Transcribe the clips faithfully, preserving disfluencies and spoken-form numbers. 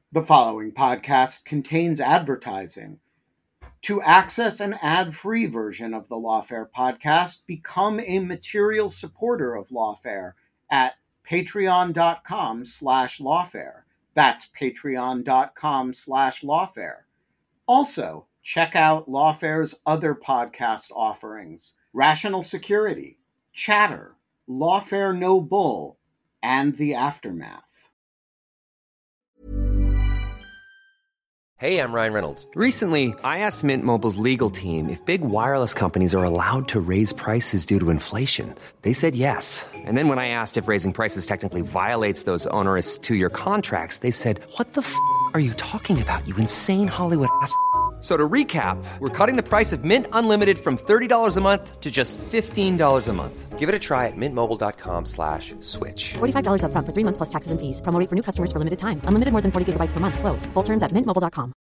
The following podcast contains advertising. To access an ad-free version of the Lawfare podcast, become a material supporter of Lawfare at patreon.com slash lawfare. That's patreon.com slash lawfare. Also, check out Lawfare's other podcast offerings: Rational Security, Chatter, Lawfare No Bull, and The Aftermath. Hey, I'm Ryan Reynolds. Recently, I asked Mint Mobile's legal team if big wireless companies are allowed to raise prices due to inflation. They said yes. And then when I asked if raising prices technically violates those onerous two-year contracts, they said, "What the f*** are you talking about, you insane Hollywood ass f- So to recap, we're cutting the price of Mint Unlimited from thirty dollars a month to just fifteen dollars a month. Give it a try at mintmobile.com slash switch. forty-five dollars up front for three months plus taxes and fees. Promo rate for new customers for limited time. Unlimited more than forty gigabytes per month. Slows full terms at mint mobile dot com.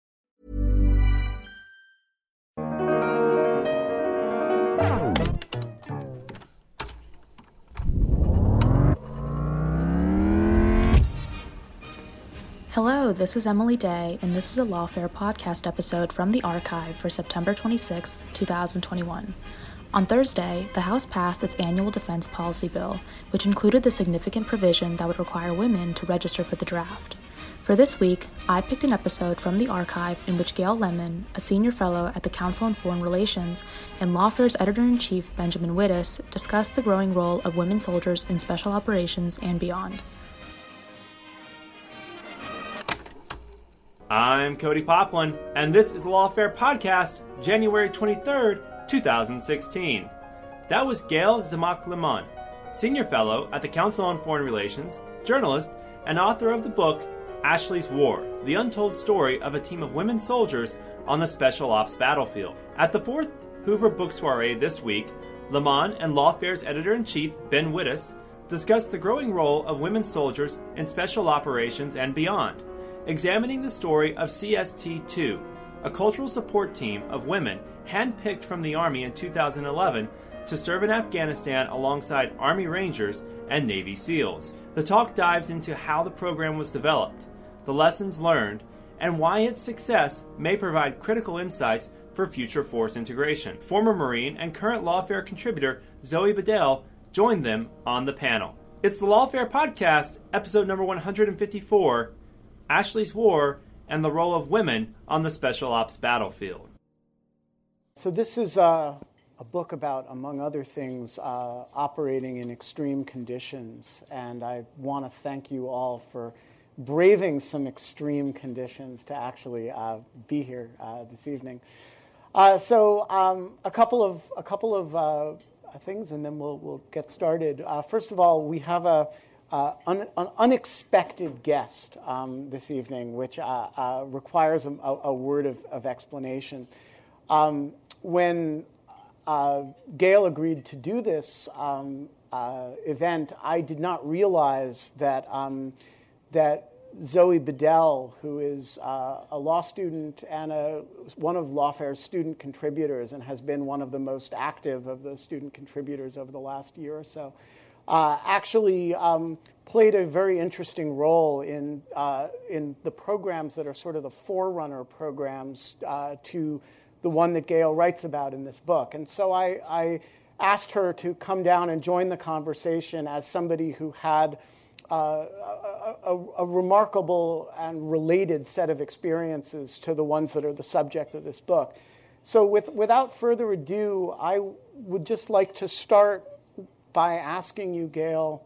Hello, this is Emily Day, and this is a Lawfare podcast episode from the archive for September twenty-sixth, twenty twenty-one. On Thursday, the House passed its annual defense policy bill, which included the significant provision that would require women to register for the draft. For this week, I picked an episode from the archive in which Gail Lemon, a senior fellow at the Council on Foreign Relations, and Lawfare's editor-in-chief Benjamin Wittes discussed the growing role of women soldiers in special operations and beyond. I'm Cody Poplin, and this is the Lawfare Podcast, January twenty-third, twenty sixteen. That was Gail Z'Mak Lemon, Senior Fellow at the Council on Foreign Relations, journalist, and author of the book Ashley's War, the untold story of a team of women soldiers on the Special Ops battlefield. At the fourth Hoover Book Soiree this week, Lemon and Lawfare's editor-in-chief, Ben Wittes, discussed the growing role of women soldiers in special operations and beyond, examining the story of C S T two, a cultural support team of women handpicked from the Army in two thousand eleven to serve in Afghanistan alongside Army Rangers and Navy SEALs. The talk dives into how the program was developed, the lessons learned, and why its success may provide critical insights for future force integration. Former Marine and current Lawfare contributor Zoe Bedell joined them on the panel. It's the Lawfare Podcast, episode number one hundred fifty-four, Ashley's War, and the role of women on the Special Ops battlefield. So this is uh, a book about, among other things, uh, operating in extreme conditions. And I want to thank you all for braving some extreme conditions to actually uh, be here uh, this evening. Uh, so um, a couple of a couple of uh, things, and then we'll we'll get started. Uh, first of all, we have a Uh, un, an unexpected guest um, this evening, which uh, uh, requires a, a word of, of explanation. Um, when uh, Gail agreed to do this um, uh, event, I did not realize that um, that Zoe Bedell, who is uh, a law student and a, one of Lawfare's student contributors and has been one of the most active of the student contributors over the last year or so, Uh, actually um, played a very interesting role in uh, in the programs that are sort of the forerunner programs uh, to the one that Gail writes about in this book. And so I, I asked her to come down and join the conversation as somebody who had uh, a, a, a remarkable and related set of experiences to the ones that are the subject of this book. So with, without further ado, I would just like to start by asking you, Gail,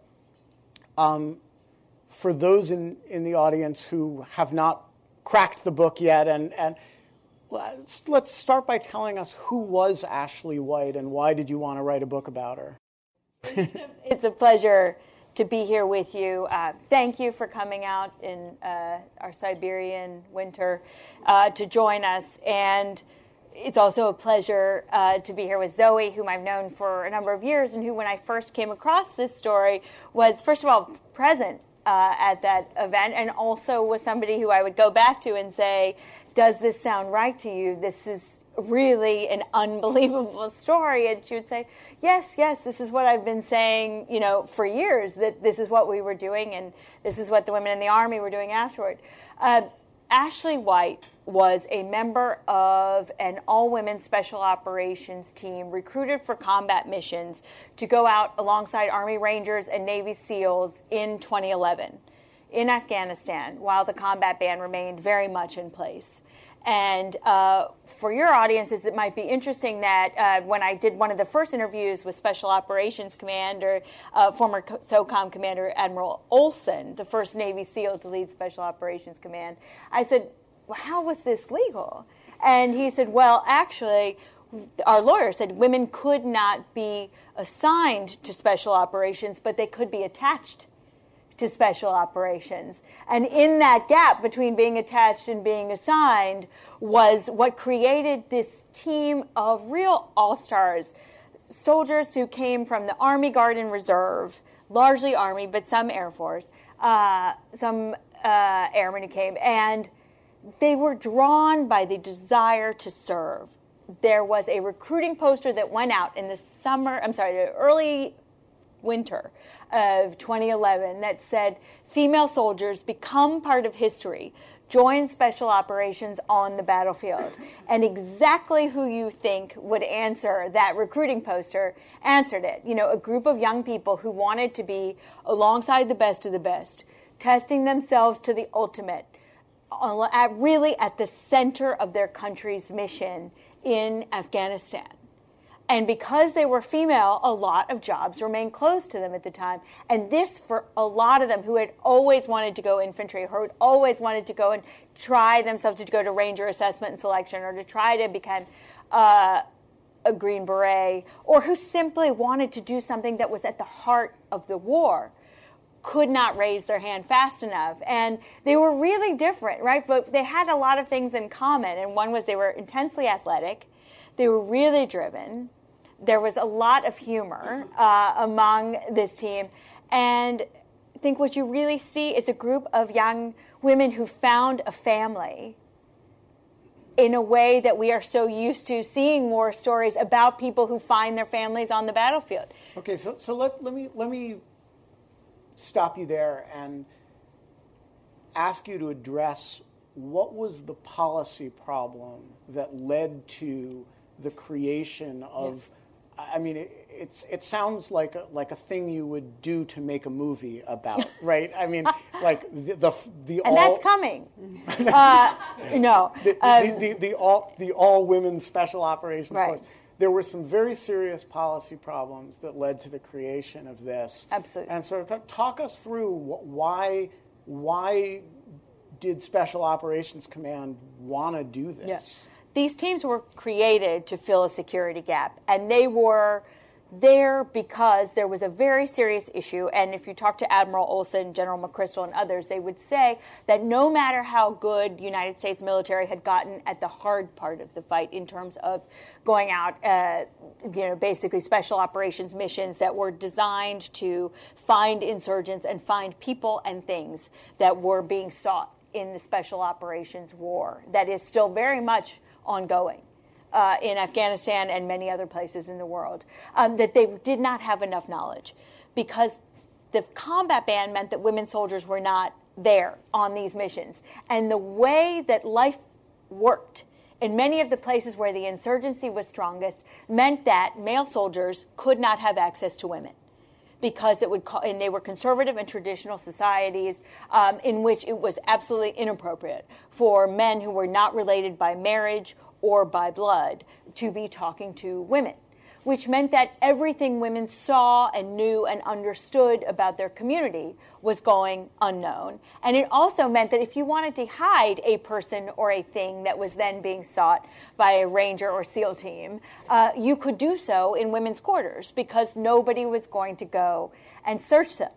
um, for those in, in the audience who have not cracked the book yet, and, and let's, let's start by telling us, who was Ashley White and why did you want to write a book about her? It's a pleasure to be here with you. Uh, thank you for coming out in uh, our Siberian winter uh, to join us. And it's also a pleasure uh, to be here with Zoe, whom I've known for a number of years, and who, when I first came across this story, was, first of all, present uh, at that event, and also was somebody who I would go back to and say, does this sound right to you? This is really an unbelievable story. And she would say, yes, yes, this is what I've been saying, you know, for years, that this is what we were doing, and this is what the women in the Army were doing afterward. Uh, Ashley White was a member of an all-women special operations team recruited for combat missions to go out alongside Army Rangers and Navy SEALs in twenty eleven in Afghanistan while the combat ban remained very much in place. And uh, for your audiences, it might be interesting that uh, when I did one of the first interviews with Special Operations Commander, uh, former SOCOM Commander Admiral Olson, the first Navy SEAL to lead Special Operations Command, I said, well, how was this legal? And he said, well, actually, our lawyer said women could not be assigned to Special Operations, but they could be attached to Special Operations. And in that gap between being attached and being assigned was what created this team of real all-stars, soldiers who came from the Army Guard and Reserve, largely Army, but some Air Force, uh, some uh, airmen who came, and they were drawn by the desire to serve. There was a recruiting poster that went out in the summer, I'm sorry, the early winter of twenty eleven that said, female soldiers become part of history, join Special Operations on the battlefield. And exactly who you think would answer that recruiting poster answered it. You know, a group of young people who wanted to be alongside the best of the best, testing themselves to the ultimate, at really at the center of their country's mission in Afghanistan. And because they were female, a lot of jobs remained closed to them at the time. And this, for a lot of them who had always wanted to go infantry, who had always wanted to go and try themselves to go to Ranger assessment and selection, or to try to become uh, a Green Beret, or who simply wanted to do something that was at the heart of the war, could not raise their hand fast enough. And they were really different, right? But they had a lot of things in common. And one was they were intensely athletic. They were really driven. There was a lot of humor uh, among this team. And I think what you really see is a group of young women who found a family in a way that we are so used to seeing more stories about people who find their families on the battlefield. Okay, so so let, let me let me stop you there and ask you to address what was the policy problem that led to the creation of, yeah. I mean, it, it's it sounds like a, like a thing you would do to make a movie about, right? I mean, like the the, the and all, that's coming. uh, no, the, um, the, the, the all the all women special operations right. force. There were some very serious policy problems that led to the creation of this. Absolutely. And so, talk us through why why did Special Operations Command want to do this? Yes. These teams were created to fill a security gap, and they were there because there was a very serious issue. And if you talk to Admiral Olson, General McChrystal, and others, they would say that no matter how good the United States military had gotten at the hard part of the fight in terms of going out, uh, you know, basically special operations missions that were designed to find insurgents and find people and things that were being sought in the special operations war that is still very much ongoing uh, in Afghanistan and many other places in the world, um, that they did not have enough knowledge because the combat ban meant that women soldiers were not there on these missions. And the way that life worked in many of the places where the insurgency was strongest meant that male soldiers could not have access to women, because it would, and they were conservative and traditional societies um, in which it was absolutely inappropriate for men who were not related by marriage or by blood to be talking to women, which meant that everything women saw and knew and understood about their community was going unknown. And it also meant that if you wanted to hide a person or a thing that was then being sought by a Ranger or SEAL team, uh, you could do so in women's quarters because nobody was going to go and search them.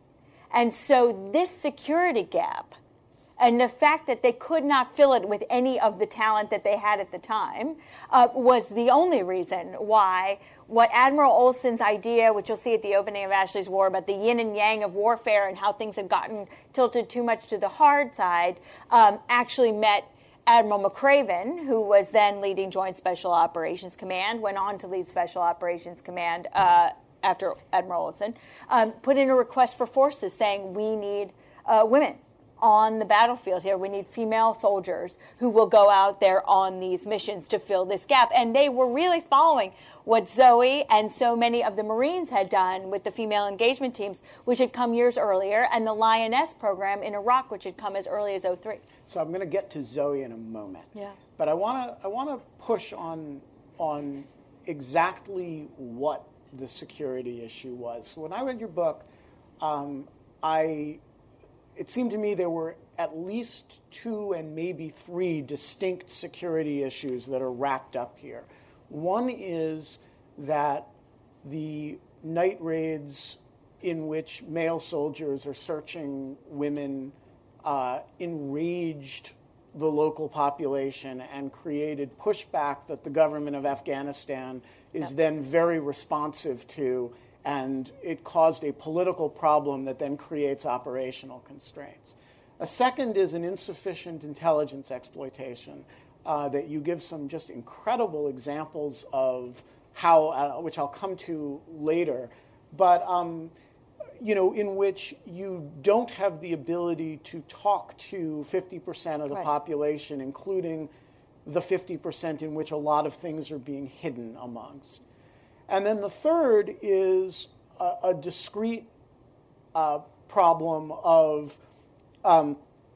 And so this security gap and the fact that they could not fill it with any of the talent that they had at the time uh, was the only reason why what Admiral Olson's idea, which you'll see at the opening of Ashley's War, about the yin and yang of warfare and how things had gotten tilted too much to the hard side, um, actually met Admiral McCraven, who was then leading Joint Special Operations Command, went on to lead Special Operations Command uh, after Admiral Olson, um, put in a request for forces saying we need uh, women on the battlefield here. We need female soldiers who will go out there on these missions to fill this gap. And they were really following what Zoe and so many of the Marines had done with the female engagement teams, which had come years earlier, and the Lioness program in Iraq, which had come as early as oh three. So I'm going to get to Zoe in a moment. Yeah. But I want to I want to push on on exactly what the security issue was. When I read your book, um, I it seemed to me there were at least two and maybe three distinct security issues that are wrapped up here. One is that the night raids in which male soldiers are searching women uh, enraged the local population and created pushback that the government of Afghanistan is yeah. then very responsive to, and it caused a political problem that then creates operational constraints. A second is an insufficient intelligence exploitation uh, that you give some just incredible examples of how, uh, which I'll come to later, but um, you know, in which you don't have the ability to talk to fifty percent of the right. population, including the fifty percent in which a lot of things are being hidden amongst. And then the third is a, a discrete uh, problem of um,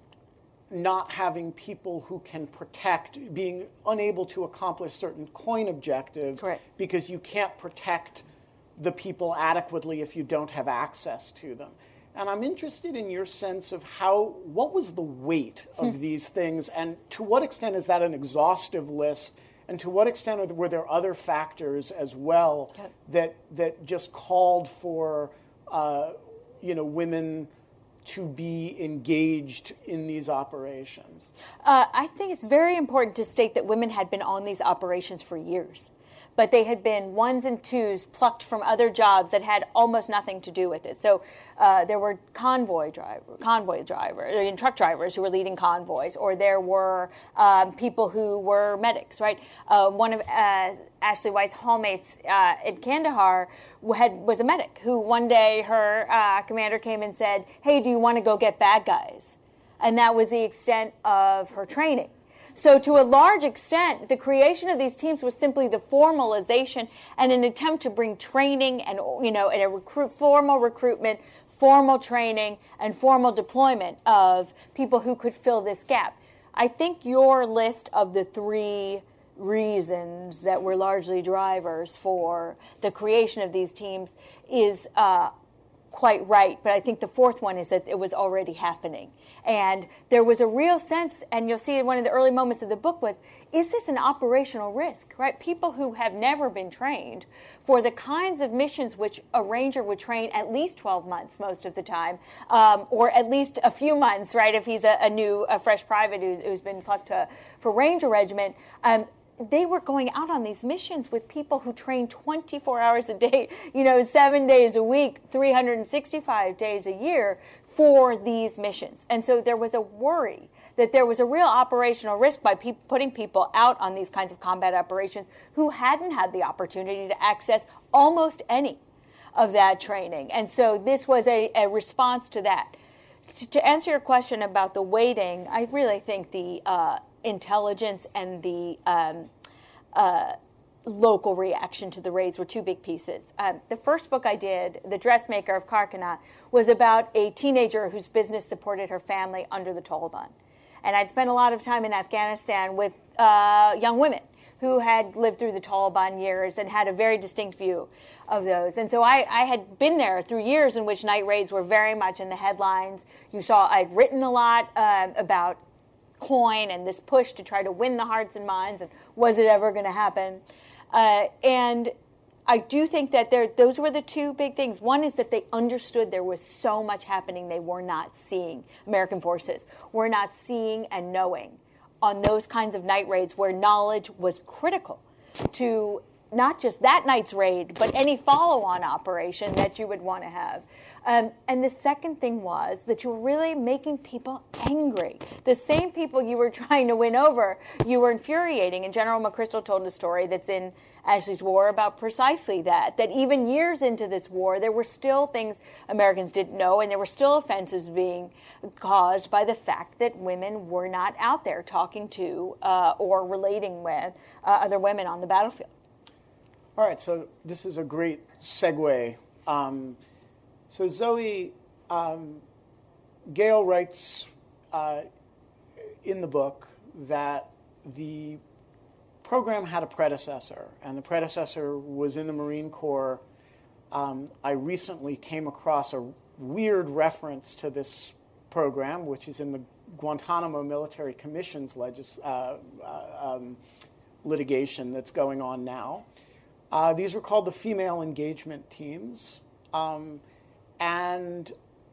not having people who can protect, being unable to accomplish certain COIN objectives Correct. because you can't protect the people adequately if you don't have access to them. And I'm interested in your sense of how, what was the weight of these things, and to what extent is that an exhaustive list, and to what extent are, were there other factors as well okay. that that just called for, uh, you know, women to be engaged in these operations? Uh, I think it's very important to state that women had been on these operations for years. But they had been ones and twos plucked from other jobs that had almost nothing to do with it. So uh, there were convoy driver, convoy drivers, and truck drivers who were leading convoys, or there were um, people who were medics, right? Uh, one of uh, Ashley White's hallmates uh, at Kandahar had, was a medic who one day her uh, commander came and said, "Hey, do you want to go get bad guys?" And that was the extent of her training. So to a large extent, the creation of these teams was simply the formalization and an attempt to bring training and, you know, and a recruit, formal recruitment, formal training, and formal deployment of people who could fill this gap. I think your list of the three reasons that were largely drivers for the creation of these teams is uh, quite right, but I think the fourth one is that it was already happening. And there was a real sense, and you'll see in one of the early moments of the book was, is this an operational risk, right? People who have never been trained for the kinds of missions which a ranger would train at least twelve months most of the time, um, or at least a few months, right, if he's a, a new, a fresh private who's, who's been plucked to, for Ranger Regiment. Um, they were going out on these missions with people who trained twenty-four hours a day, you know, seven days a week, three hundred sixty-five days a year for these missions. And so there was a worry that there was a real operational risk by pe- putting people out on these kinds of combat operations who hadn't had the opportunity to access almost any of that training. And so this was a, a response to that. To, to answer your question about the weighting, I really think the uh, intelligence and the um, uh, local reaction to the raids were two big pieces. Um, the first book I did, The Dressmaker of Karkana, was about a teenager whose business supported her family under the Taliban. And I'd spent a lot of time in Afghanistan with uh, young women who had lived through the Taliban years and had a very distinct view of those. And so I, I had been there through years in which night raids were very much in the headlines. You saw I'd written a lot uh, about COIN and this push to try to win the hearts and minds, and was it ever going to happen? Uh, and I do think that there, those were the two big things. One is that they understood there was so much happening they were not seeing. American forces were not seeing and knowing on those kinds of night raids where knowledge was critical to not just that night's raid, but any follow-on operation that you would want to have. Um, and the second thing was that you were really making people angry. The same people you were trying to win over, you were infuriating. And General McChrystal told a story that's in Ashley's War about precisely that, that even years into this war, there were still things Americans didn't know, and there were still offenses being caused by the fact that women were not out there talking to uh, or relating with uh, other women on the battlefield. All right, so this is a great segue. Um, so Zoe, um, Gail writes uh, in the book that the program had a predecessor, and the predecessor was in the Marine Corps. Um, I recently came across a weird reference to this program, which is in the Guantanamo Military Commission's legis- uh, uh, um, litigation that's going on now. Uh, these were called the female engagement teams. Um, and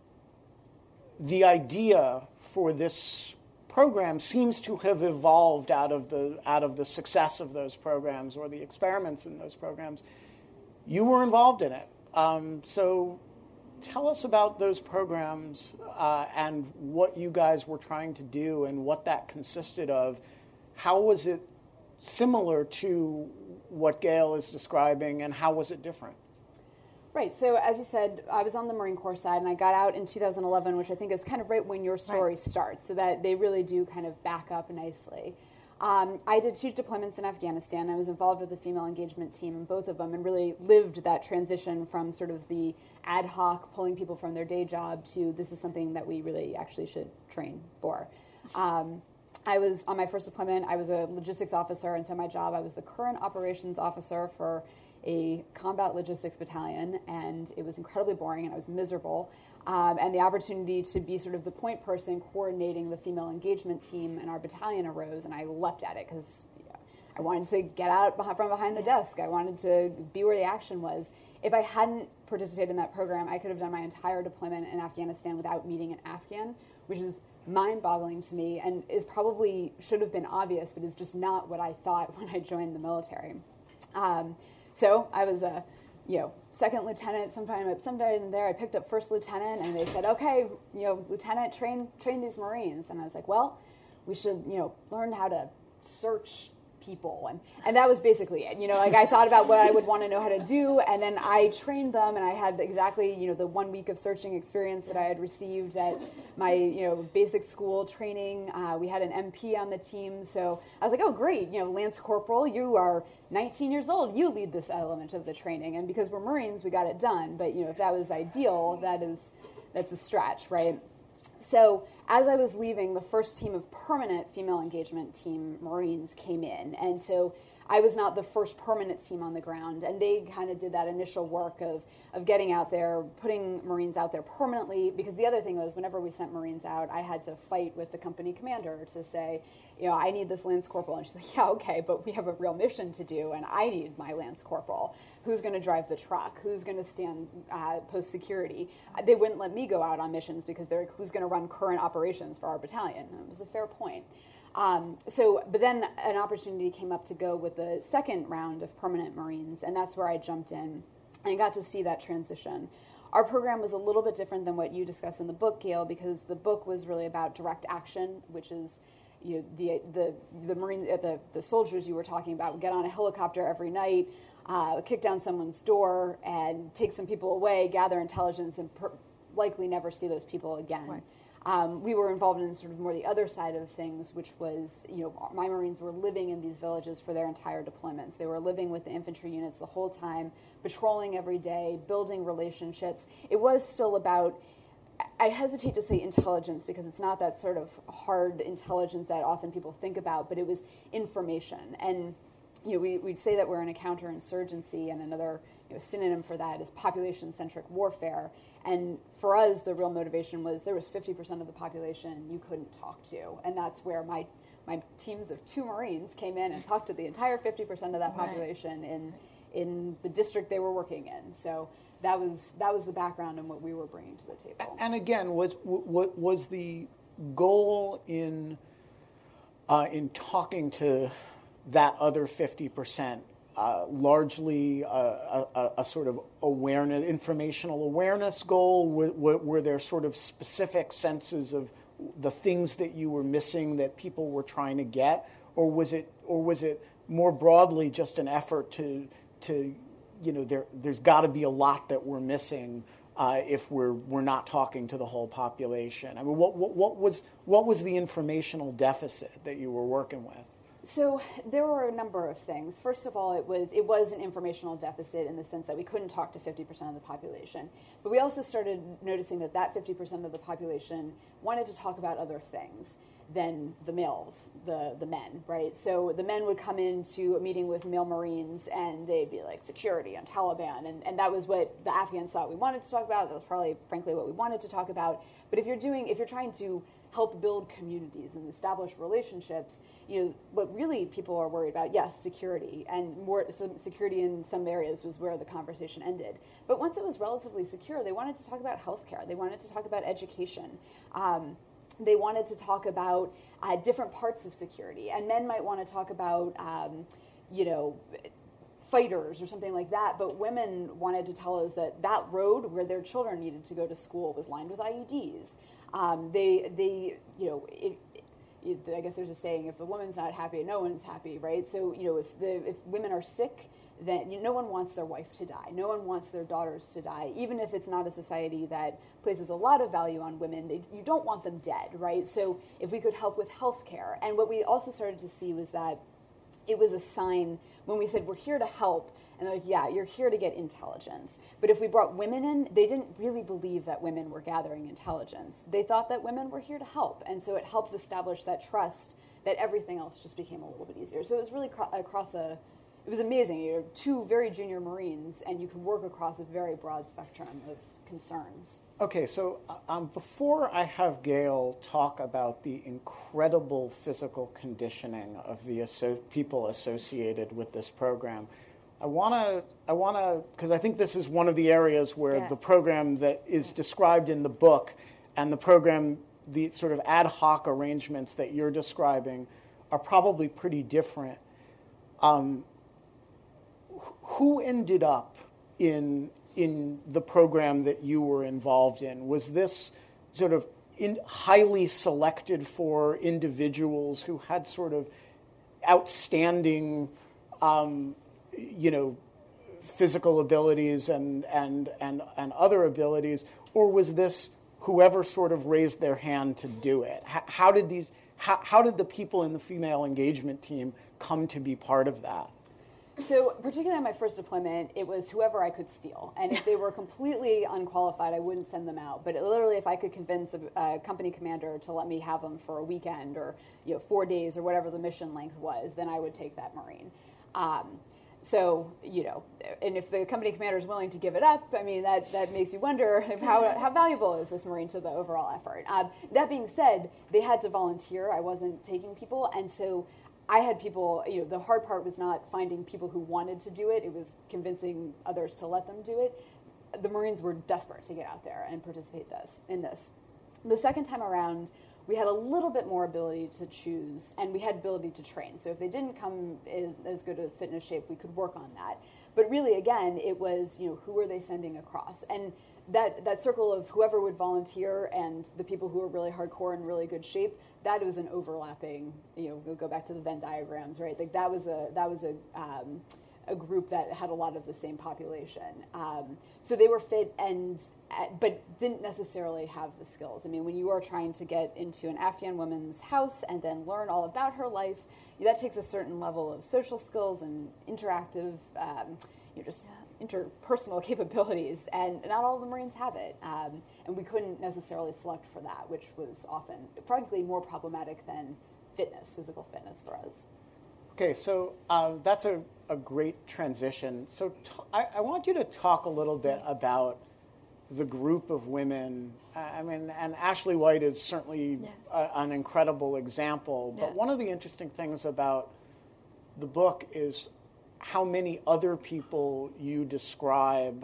the idea for this program seems to have evolved out of the out of the success of those programs or the experiments in those programs. You were involved in it. Um, so tell us about those programs uh, and what you guys were trying to do and what that consisted of. How was it similar to what Gail is describing, and how was it different? Right. So as you said, I was on the Marine Corps side, and I got out in two thousand eleven, which I think is kind of right when your story right. starts, so that they really do kind of back up nicely. Um, I did two deployments in Afghanistan. I was involved with the female engagement team in both of them and really lived that transition from sort of the ad hoc pulling people from their day job to this is something that we really actually should train for. Um, I was, on my first deployment, I was a logistics officer, and so my job, I was the current operations officer for a combat logistics battalion, and it was incredibly boring, and I was miserable. Um, and the opportunity to be sort of the point person coordinating the female engagement team in our battalion arose, and I leapt at it because yeah, I wanted to get out from behind the desk. I wanted to be where the action was. If I hadn't participated in that program, I could have done my entire deployment in Afghanistan without meeting an Afghan, which is mind-boggling to me and is probably should have been obvious, but is just not what I thought when I joined the military. Um, so I was a, you know, second lieutenant. Sometime, sometime there, I picked up first lieutenant, and they said, "Okay, you know, lieutenant, train train these Marines." And I was like, "Well, we should, you know, learn how to search people," and and that was basically it. You know, like I thought about what I would want to know how to do, and then I trained them, and I had exactly, you know, the one week of searching experience that I had received at my, you know, basic school training. Uh, we had an M P on the team, so I was like, oh great, you know, Lance Corporal, you are nineteen years old, you lead this element of the training, and because we're Marines, we got it done. But you know, if that was ideal, that is that's a stretch, right? So as I was leaving, the first team of permanent female engagement team Marines came in. And so I was not the first permanent team on the ground. And they kind of did that initial work of, of getting out there, putting Marines out there permanently. Because the other thing was, whenever we sent Marines out, I had to fight with the company commander to say, you know, I need this Lance Corporal. And she's like, yeah, okay, but we have a real mission to do, and I need my Lance Corporal. Who's going to drive the truck? Who's going to stand uh, post security? They wouldn't let me go out on missions because they're who's going to run current operations for our battalion. And it was a fair point. Um, so, but then an opportunity came up to go with the second round of permanent Marines, and that's where I jumped in and got to see that transition. Our program was a little bit different than what you discuss in the book, Gail, because the book was really about direct action, which is, you know, the the the Marine uh, the the soldiers you were talking about would get on a helicopter every night, uh, kick down someone's door, and take some people away, gather intelligence, and per- likely never see those people again. Right. Um, we were involved in sort of more the other side of things, which was, you know, my Marines were living in these villages for their entire deployments. They were living with the infantry units the whole time, patrolling every day, building relationships. It was still about, I hesitate to say intelligence because it's not that sort of hard intelligence that often people think about, but it was information. And, you know, we, we'd say that we're in a counterinsurgency, and another, you know, synonym for that is population-centric warfare. And for us, the real motivation was there was fifty percent of the population you couldn't talk to. And that's where my my teams of two Marines came in and talked to the entire fifty percent of that population right. in in the district they were working in. So that was that was the background and what we were bringing to the table. And again, was what was the goal in uh, in talking to that other fifty percent? uh, largely a, a, a sort of awareness, informational awareness goal? Were, were, were there sort of specific senses of the things that you were missing that people were trying to get, or was it, or was it more broadly just an effort to, to, you know, there, there's got to be a lot that we're missing uh, if we're we're not talking to the whole population? I mean, what, what what was what was the informational deficit that you were working with? So there were a number of things. First of all, it was it was an informational deficit in the sense that we couldn't talk to fifty percent of the population. But we also started noticing that that fifty percent of the population wanted to talk about other things than the males, the, the men, right? So the men would come into a meeting with male Marines and they'd be like security and Taliban, and, and that was what the Afghans thought we wanted to talk about. That was probably, frankly, what we wanted to talk about. But if you're doing, if you're trying to help build communities and establish relationships, you know, what really people are worried about, yes, security, and more some security in some areas was where the conversation ended. But once it was relatively secure, they wanted to talk about healthcare. They wanted to talk about education. Um, they wanted to talk about uh, different parts of security. And men might want to talk about, um, you know, fighters or something like that, but women wanted to tell us that that road where their children needed to go to school was lined with I E Ds. Um, they, they, you know, it, it, I guess there's a saying: if a woman's not happy, no one's happy, right? So, you know, if the if women are sick, then you know, no one wants their wife to die. No one wants their daughters to die, even if it's not a society that places a lot of value on women. They, you don't want them dead, right? So, if we could help with healthcare, and what we also started to see was that it was a sign when we said we're here to help. And they're like, yeah, you're here to get intelligence. But if we brought women in, they didn't really believe that women were gathering intelligence. They thought that women were here to help. And so it helps establish that trust that everything else just became a little bit easier. So it was really cro- across a, it was amazing. You're two very junior Marines, and you can work across a very broad spectrum of concerns. Okay, so um, before I have Gail talk about the incredible physical conditioning of the asso- people associated with this program, I want to, I want to, because I think this is one of the areas where yeah. the program that is described in the book and the program, the sort of ad hoc arrangements that you're describing are probably pretty different. Um, who ended up in in the program that you were involved in? Was this sort of in, highly selected for individuals who had sort of outstanding um, you know, physical abilities and, and, and, and other abilities, or was this whoever sort of raised their hand to do it? How, how did these, how, how did the people in the female engagement team come to be part of that? So particularly on my first deployment, it was whoever I could steal. And if they were completely unqualified, I wouldn't send them out. But it, literally, if I could convince a, a company commander to let me have them for a weekend or, you know, four days or whatever the mission length was, then I would take that Marine. Um, So, you know, and if the company commander is willing to give it up, I mean, that, that makes you wonder how, how valuable is this Marine to the overall effort. Um, that being said, they had to volunteer. I wasn't taking people. And so I had people, you know, the hard part was not finding people who wanted to do it. It was convincing others to let them do it. The Marines were desperate to get out there and participate this, in this. The second time around, we had a little bit more ability to choose, and we had ability to train. So if they didn't come in as good a fitness shape, we could work on that. But really, again, it was, you know, who are they sending across? And that, that circle of whoever would volunteer and the people who were really hardcore and really good shape, that was an overlapping, you know, we'll go back to the Venn diagrams, right? Like that was a, that was a, um, a group that had a lot of the same population. Um, so they were fit and, but didn't necessarily have the skills. I mean, when you are trying to get into an Afghan woman's house and then learn all about her life, that takes a certain level of social skills and interactive, um, you know, just interpersonal capabilities, and not all of the Marines have it. Um, and we couldn't necessarily select for that, which was often, frankly, more problematic than fitness, physical fitness for us. Okay, so uh, that's a, a great transition. So t- I, I want you to talk a little bit about the group of women. I mean, and Ashley White is certainly yeah. a, an incredible example, but yeah. one of the interesting things about the book is how many other people you describe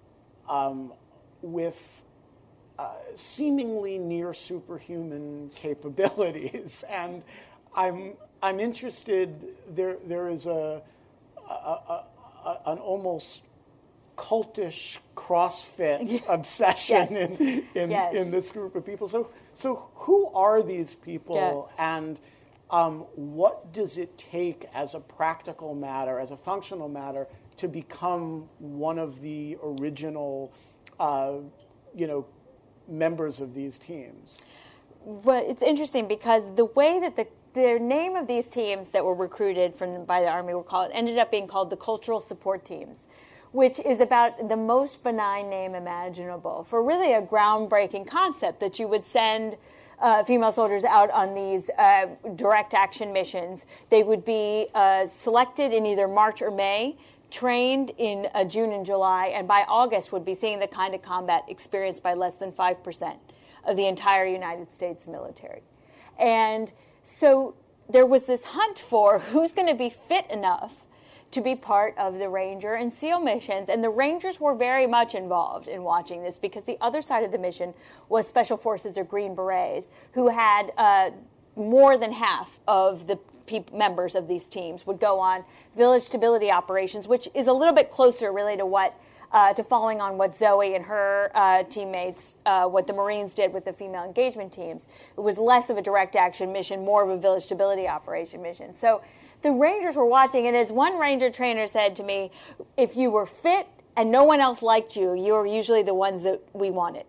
um, with uh, seemingly near superhuman capabilities. And I'm I'm interested, there there is a a, a, a, an almost cultish CrossFit obsession yes. in in, yes. in this group of people. So so who are these people, yeah. and um, what does it take as a practical matter, as a functional matter, to become one of the original, uh, you know, members of these teams? Well, it's interesting because the way that the the name of these teams that were recruited from by the Army were called ended up being called the Cultural Support Teams, which is about the most benign name imaginable for really a groundbreaking concept that you would send uh, female soldiers out on these uh, direct action missions. They would be uh, selected in either March or May, trained in uh, June and July, and by August would be seeing the kind of combat experienced by less than five percent of the entire United States military. And so there was this hunt for who's going to be fit enough to be part of the Ranger and SEAL missions. And the Rangers were very much involved in watching this because the other side of the mission was Special Forces or Green Berets, who had uh, more than half of the pe- members of these teams would go on village stability operations, which is a little bit closer really to what Uh, to following on what Zoe and her uh, teammates, uh, what the Marines did with the female engagement teams. It was less of a direct action mission, more of a village stability operation mission. So the Rangers were watching, and as one Ranger trainer said to me, if you were fit and no one else liked you, you were usually the ones that we wanted.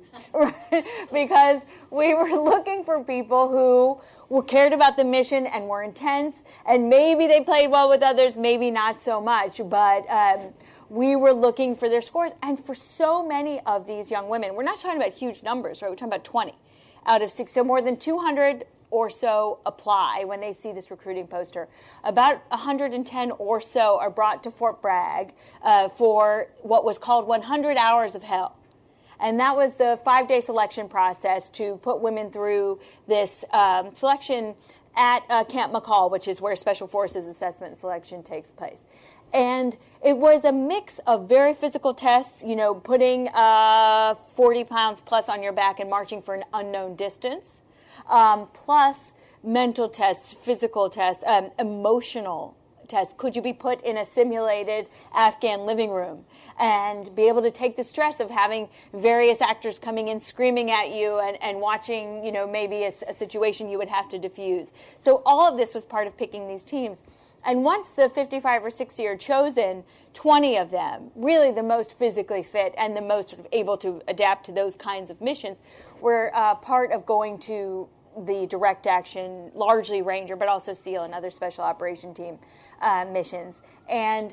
Because we were looking for people who were cared about the mission and were intense, and maybe they played well with others, maybe not so much, but um, we were looking for their scores. And for so many of these young women, we're not talking about huge numbers, right? We're talking about twenty out of six. So more than two hundred or so apply when they see this recruiting poster. About one hundred ten or so are brought to Fort Bragg uh, for what was called one hundred hours of hell. And that was the five-day selection process to put women through this um, selection at uh, Camp McCall, which is where Special Forces assessment and selection takes place. And it was a mix of very physical tests, you know, putting uh, forty pounds plus on your back and marching for an unknown distance, um, plus mental tests, physical tests, um, emotional tests. Could you be put in a simulated Afghan living room and be able to take the stress of having various actors coming in screaming at you and, and watching, you know, maybe a, a situation you would have to diffuse? So all of this was part of picking these teams. And once the fifty-five or sixty are chosen, twenty of them, really the most physically fit and the most sort of able to adapt to those kinds of missions, were uh, part of going to the direct action, largely Ranger, but also SEAL and other special operation team uh, missions. And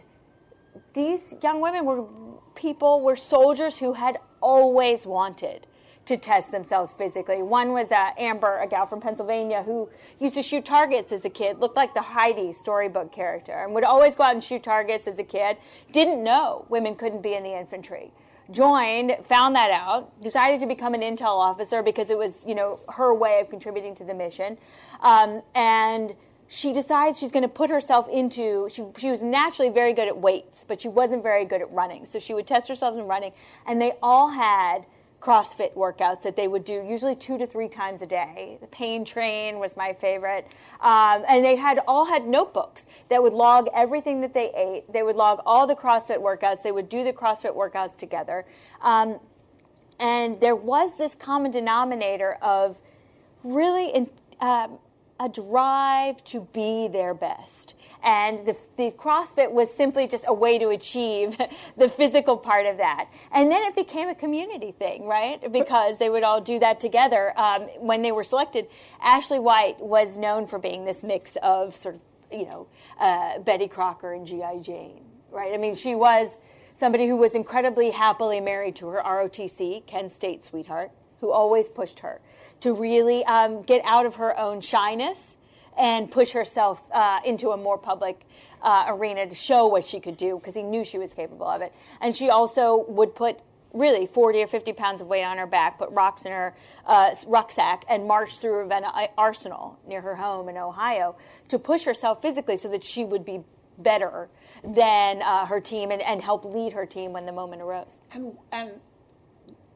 these young women were people, were soldiers who had always wanted to test themselves physically. One was uh, Amber, a gal from Pennsylvania, who used to shoot targets as a kid, looked like the Heidi storybook character, and would always go out and shoot targets as a kid. Didn't know women couldn't be in the infantry. Joined, found that out, decided to become an intel officer because it was, you know, her way of contributing to the mission. Um, and she decides she's going to put herself into, she, she was naturally very good at weights, but she wasn't very good at running. So she would test herself in running, and they all had CrossFit workouts that they would do usually two to three times a day. The Pain Train was my favorite. Um, and they had all had notebooks that would log everything that they ate. They would log all the CrossFit workouts. They would do the CrossFit workouts together. Um, and there was this common denominator of really in, um, a drive to be their best. And the, the CrossFit was simply just a way to achieve the physical part of that. And then it became a community thing, right? Because they would all do that together. Um, when they were selected, Ashley White was known for being this mix of sort of, you know, uh, Betty Crocker and G I Jane, right? I mean, she was somebody who was incredibly happily married to her R O T C, Kent State sweetheart, who always pushed her to really um, get out of her own shyness and push herself uh, into a more public uh, arena to show what she could do, because he knew she was capable of it. And she also would put really forty or fifty pounds of weight on her back, put rocks in her uh, rucksack, and march through Ravenna Arsenal near her home in Ohio to push herself physically so that she would be better than uh, her team and, and help lead her team when the moment arose. And, and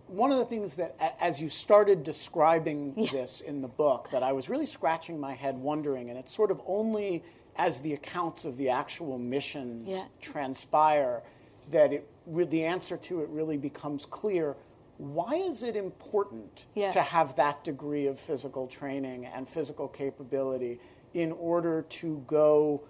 one of the things that, a- as you started describing Yeah. this in the book, that I was really scratching my head wondering, and it's sort of only as the accounts of the actual missions Yeah. transpire that it, re- the answer to it really becomes clear. Why is it important Yeah. to have that degree of physical training and physical capability in order to go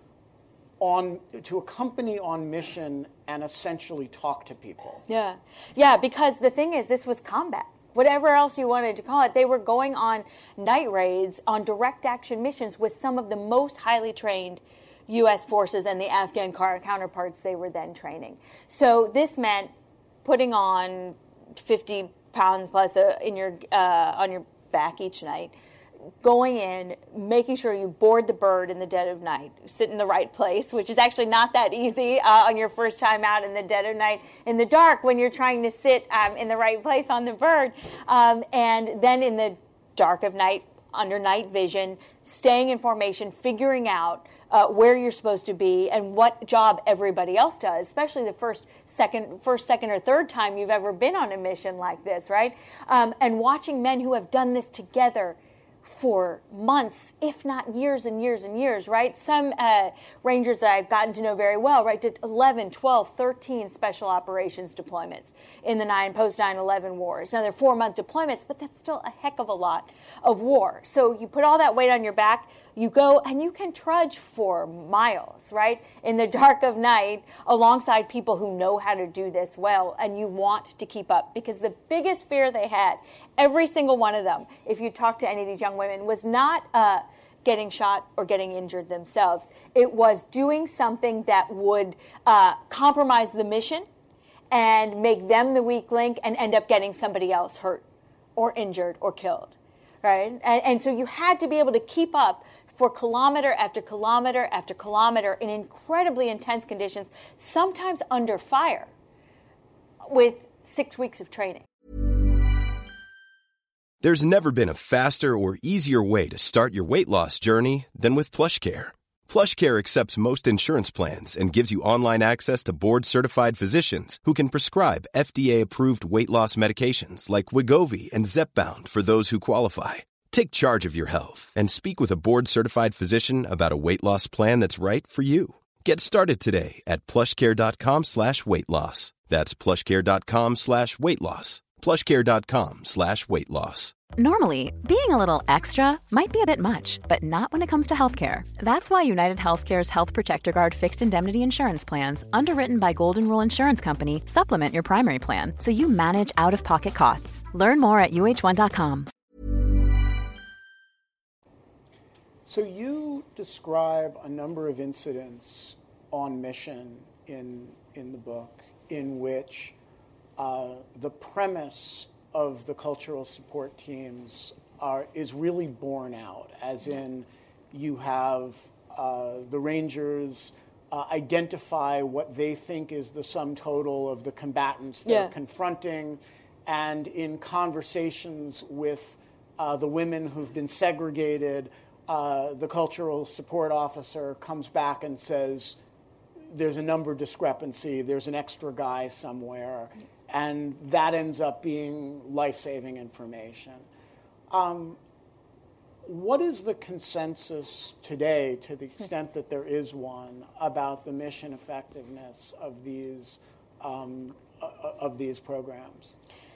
on, to accompany on mission and essentially talk to people? Yeah. Yeah, because the thing is, this was combat. Whatever else you wanted to call it, they were going on night raids, on direct action missions with some of the most highly trained U S forces and the Afghan car- counterparts they were then training. So this meant putting on fifty pounds plus uh, in your uh, on your back each night, going in, making sure you board the bird in the dead of night, sit in the right place, which is actually not that easy uh, on your first time out in the dead of night, in the dark, when you're trying to sit um, in the right place on the bird, um, and then in the dark of night, under night vision, staying in formation, figuring out uh, where you're supposed to be and what job everybody else does, especially the first, second, first, second, or third time you've ever been on a mission like this, right? Um, and watching men who have done this together for months, if not years and years and years, right? Some uh, Rangers that I've gotten to know very well, right, did eleven, twelve, thirteen special operations deployments in the nine post nine eleven wars. Now, they're four-month deployments, but that's still a heck of a lot of war. So you put all that weight on your back, you go, and you can trudge for miles, right, in the dark of night alongside people who know how to do this well, and you want to keep up. Because the biggest fear they had, every single one of them, if you talk to any of these young women, was not uh, getting shot or getting injured themselves. It was doing something that would uh, compromise the mission and make them the weak link and end up getting somebody else hurt or injured or killed, right? And, and so you had to be able to keep up for kilometer after kilometer after kilometer in incredibly intense conditions, sometimes under fire, with six weeks of training. There's never been a faster or easier way to start your weight loss journey than with PlushCare. PlushCare accepts most insurance plans and gives you online access to board-certified physicians who can prescribe F D A-approved weight loss medications like Wegovy and Zepbound for those who qualify. Take charge of your health and speak with a board-certified physician about a weight loss plan that's right for you. Get started today at plushcare.com slash weight loss. That's plushcare.com slash weight loss. plushcare.com slash weight loss. Normally, being a little extra might be a bit much, but not when it comes to healthcare. That's why United Healthcare's Health Protector Guard fixed indemnity insurance plans, underwritten by Golden Rule Insurance Company, supplement your primary plan so you manage out-of-pocket costs. Learn more at U H one dot com. So you describe a number of incidents on mission in, in the book in which uh, the premise of the cultural support teams are, is really borne out, as in you have uh, the Rangers uh, identify what they think is the sum total of the combatants they're Yeah. confronting, and in conversations with uh, the women who've been segregated, uh, the cultural support officer comes back and says, there's a number discrepancy, there's an extra guy somewhere, and that ends up being life-saving information. Um, what is the consensus today, to the extent that there is one, about the mission effectiveness of these um, of these programs?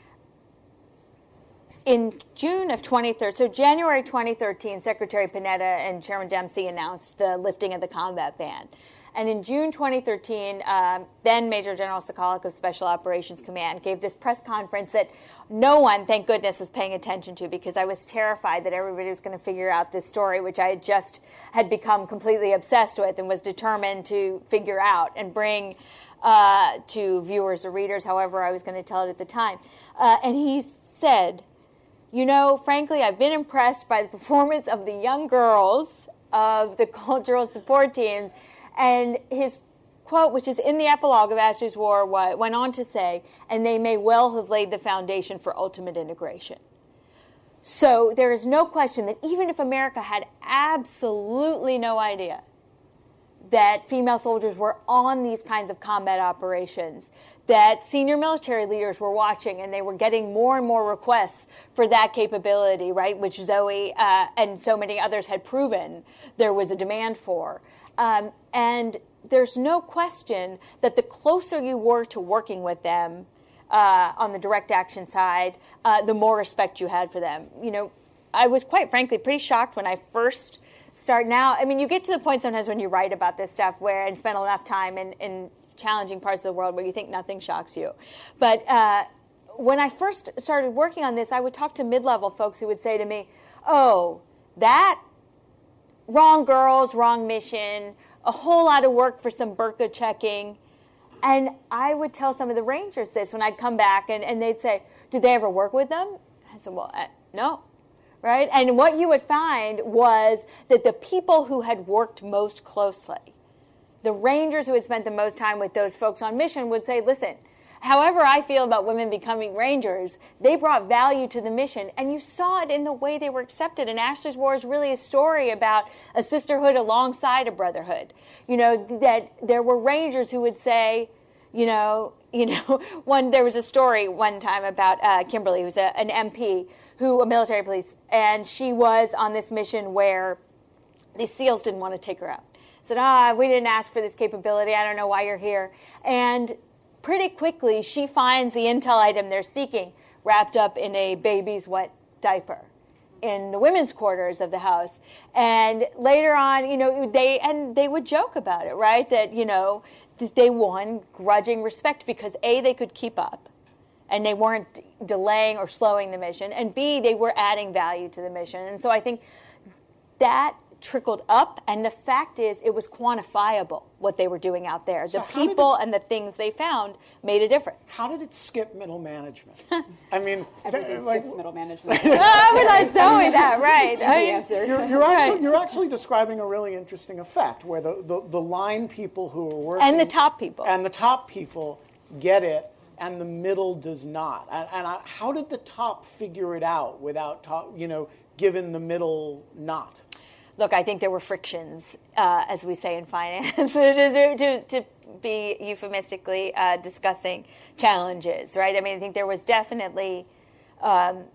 In June of twenty thirteen, so January twenty thirteen, Secretary Panetta and Chairman Dempsey announced the lifting of the combat ban. And in June twenty thirteen, um, then Major General Sokoloff of Special Operations Command gave this press conference that no one, thank goodness, was paying attention to, because I was terrified that everybody was going to figure out this story, which I had just had become completely obsessed with and was determined to figure out and bring uh, to viewers or readers, however I was going to tell it at the time. Uh, and he said, you know, frankly, I've been impressed by the performance of the young girls of the cultural support teams. And his quote, which is in the epilogue of Ashley's War, went on to say, and they may well have laid the foundation for ultimate integration. So there is no question that even if America had absolutely no idea that female soldiers were on these kinds of combat operations, that senior military leaders were watching, and they were getting more and more requests for that capability, right, which Zoe uh, and so many others had proven there was a demand for. Um, and there's no question that the closer you were to working with them uh, on the direct action side, uh, the more respect you had for them. You know, I was quite frankly pretty shocked when I first start now. I mean, you get to the point sometimes when you write about this stuff where and spend enough time in, in challenging parts of the world where you think nothing shocks you. But uh, when I first started working on this, I would talk to mid-level folks who would say to me, oh, that wrong girls, wrong mission, a whole lot of work for some burqa checking. And I would tell some of the Rangers this when I'd come back, and, and they'd say, did they ever work with them? I said, well, uh, no. Right? And what you would find was that the people who had worked most closely, the Rangers who had spent the most time with those folks on mission would say, listen, however I feel about women becoming Rangers, they brought value to the mission. And you saw it in the way they were accepted. And Ashley's War is really a story about a sisterhood alongside a brotherhood. You know, that there were Rangers who would say, you know, you know, one, there was a story one time about uh, Kimberly, who's a, an M P, who, a military police, and she was on this mission where the SEALs didn't want to take her out. Said, ah, we didn't ask for this capability. I don't know why you're here. And pretty quickly, she finds the intel item they're seeking wrapped up in a baby's wet diaper in the women's quarters of the house. And later on, you know, they and they would joke about it, right? That, you know, that they won grudging respect because A, they could keep up, and they weren't delaying or slowing the mission, and B, they were adding value to the mission. And so I think that trickled up, and the fact is it was quantifiable what they were doing out there. So the people and the things they found made a difference. How did it skip middle management? I mean, everything like, skips middle management. Oh, I was Zoe that, right. Easy answer. You're, you're, actually, you're actually describing a really interesting effect where the, the, the line people who are working... And the top people. And the top people get it, and the middle does not. And, and I, how did the top figure it out without, top, you know, given the middle not? Look, I think there were frictions, uh, as we say in finance, to, to, to be euphemistically uh, discussing challenges, right? I mean, I think there was definitely um,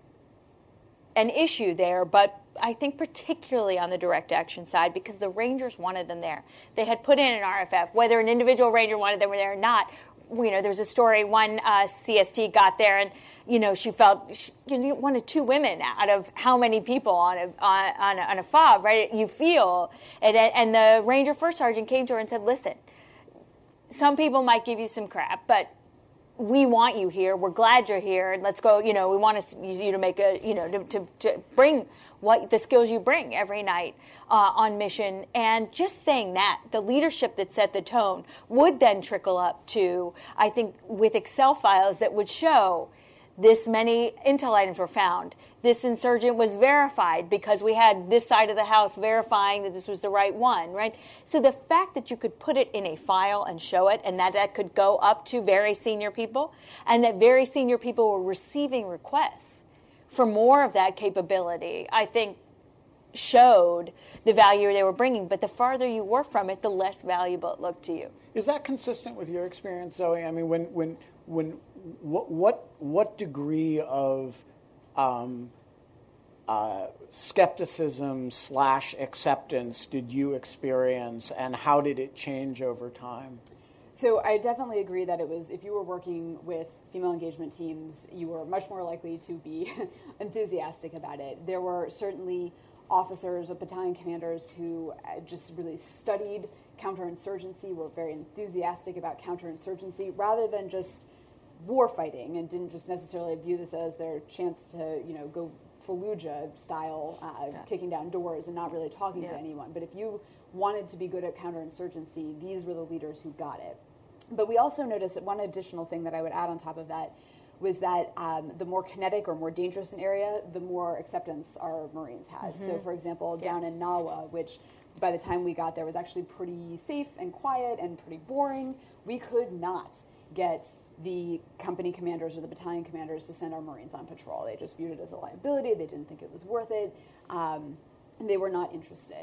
an issue there, but I think particularly on the direct action side, because the Rangers wanted them there. They had put in an R F F, whether an individual Ranger wanted them there or not. You know, there's a story, one uh, C S T got there and, you know, she felt she you wanted two women out of how many people on a, on, on a, on a fob, right? You feel, and, and the Ranger First Sergeant came to her and said, listen, some people might give you some crap, but we want you here. We're glad you're here, and let's go, you know, we want to, you to make a, you know, to, to, to bring what the skills you bring every night uh, on mission. And just saying that, the leadership that set the tone would then trickle up to, I think, with Excel files that would show this many intel items were found. This insurgent was verified because we had this side of the house verifying that this was the right one, right? So the fact that you could put it in a file and show it, and that that could go up to very senior people, and that very senior people were receiving requests for more of that capability, I think showed the value they were bringing. But the farther you were from it, the less valuable it looked to you. Is that consistent with your experience, Zoe? I mean, when when when what what, what degree of um, uh, skepticism slash acceptance did you experience, and how did it change over time? So I definitely agree that it was, if you were working with female engagement teams, you were much more likely to be enthusiastic about it. There were certainly officers or battalion commanders who just really studied counterinsurgency, were very enthusiastic about counterinsurgency, rather than just war fighting, and didn't just necessarily view this as their chance to, you know, go Fallujah style, uh, yeah. kicking down doors and not really talking yeah. to anyone. But if you wanted to be good at counterinsurgency, these were the leaders who got it. But we also noticed that one additional thing that I would add on top of that was that um, the more kinetic or more dangerous an area, the more acceptance our Marines had. Mm-hmm. So, for example, yeah. down in Nawa, which by the time we got there was actually pretty safe and quiet and pretty boring, we could not get the company commanders or the battalion commanders to send our Marines on patrol. They just viewed it as a liability. They didn't think it was worth it. Um, and they were not interested.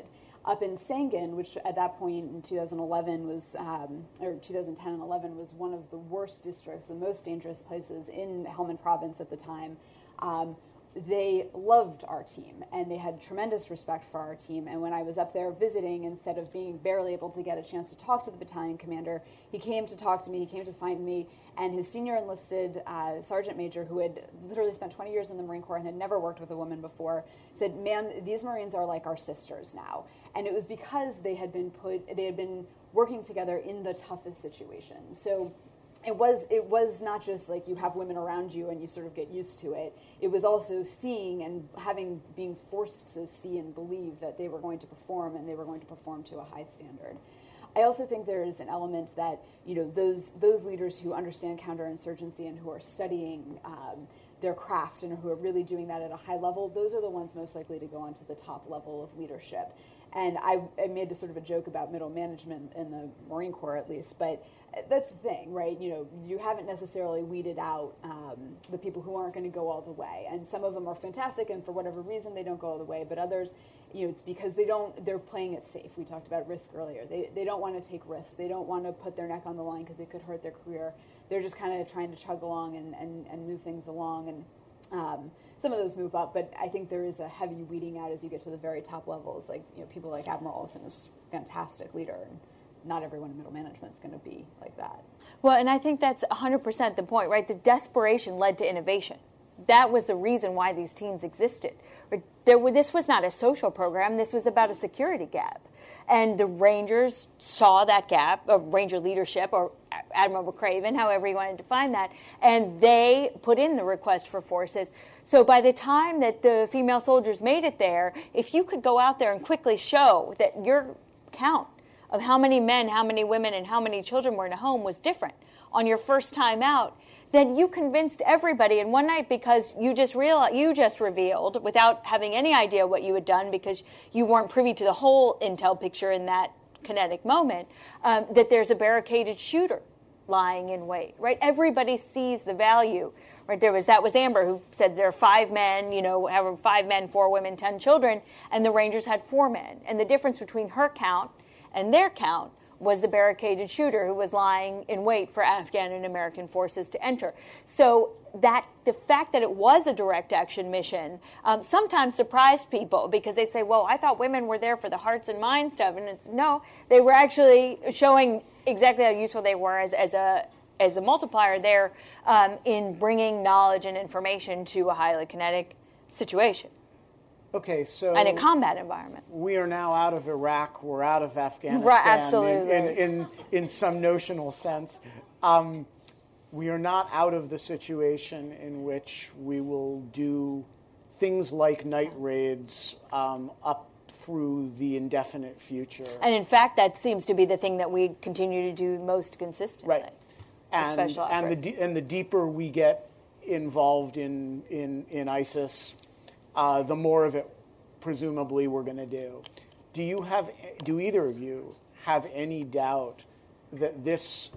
up in Sangin, which at that point in two thousand eleven was, um, or two thousand ten and eleven was one of the worst districts, the most dangerous places in Helmand Province at the time. Um, they loved our team, and they had tremendous respect for our team. And when I was up there visiting, instead of being barely able to get a chance to talk to the battalion commander, he came to talk to me, he came to find me, and his senior enlisted uh, sergeant major, who had literally spent twenty years in the Marine Corps and had never worked with a woman before, said, "Ma'am, these Marines are like our sisters now." And it was because they had been put, they had been working together in the toughest situations. So it was it was not just like you have women around you and you sort of get used to it. It was also seeing and having being forced to see and believe that they were going to perform, and they were going to perform to a high standard. I also think there is an element that, you know, those those leaders who understand counterinsurgency and who are studying um, their craft and who are really doing that at a high level, those are the ones most likely to go on to the top level of leadership. And I, I made a sort of a joke about middle management in the Marine Corps, at least, but that's the thing, right? You know, you haven't necessarily weeded out um, the people who aren't going to go all the way, and some of them are fantastic, and for whatever reason they don't go all the way. But others, you know, it's because they don't. They're playing it safe. We talked about risk earlier. They they don't want to take risks. They don't want to put their neck on the line because it could hurt their career. They're just kind of trying to chug along and, and, and move things along, and um, some of those move up. But I think there is a heavy weeding out as you get to the very top levels. Like, you know, people like Admiral Olson is just a fantastic leader. And not everyone in middle management is going to be like that. Well, and I think that's one hundred percent the point, right? The desperation led to innovation. That was the reason why these teams existed. There were, this was not a social program. This was about a security gap. And the Rangers saw that gap, or Ranger leadership, or Admiral McCraven, however you want to define that, and they put in the request for forces. So by the time that the female soldiers made it there, if you could go out there and quickly show that your count of how many men, how many women, and how many children were in a home was different on your first time out, then you convinced everybody in one night, because you just realized, you just revealed, without having any idea what you had done, because you weren't privy to the whole intel picture in that kinetic moment, um, that there's a barricaded shooter lying in wait, right? Everybody sees the value, right? There was, that was Amber, who said there are five men, you know, have five men, four women, ten children, and the Rangers had four men. And the difference between her count and their count was the barricaded shooter who was lying in wait for Afghan and American forces to enter. So that the fact that it was a direct action mission um, sometimes surprised people, because they'd say, well, I thought women were there for the hearts and minds stuff. And it's, no, they were actually showing exactly how useful they were as, as a as a multiplier there um, in bringing knowledge and information to a highly kinetic situation. Okay, so and a combat environment. We are now out of Iraq. We're out of Afghanistan. Right, absolutely. In, in, in, in some notional sense. Um, we are not out of the situation in which we will do things like night raids um, up through the indefinite future. And in fact, that seems to be the thing that we continue to do most consistently. Right. And, special and, the, de- and the deeper we get involved in, in, in ISIS, Uh, the more of it, presumably, we're going to do. Do you have? Do either of you have any doubt that this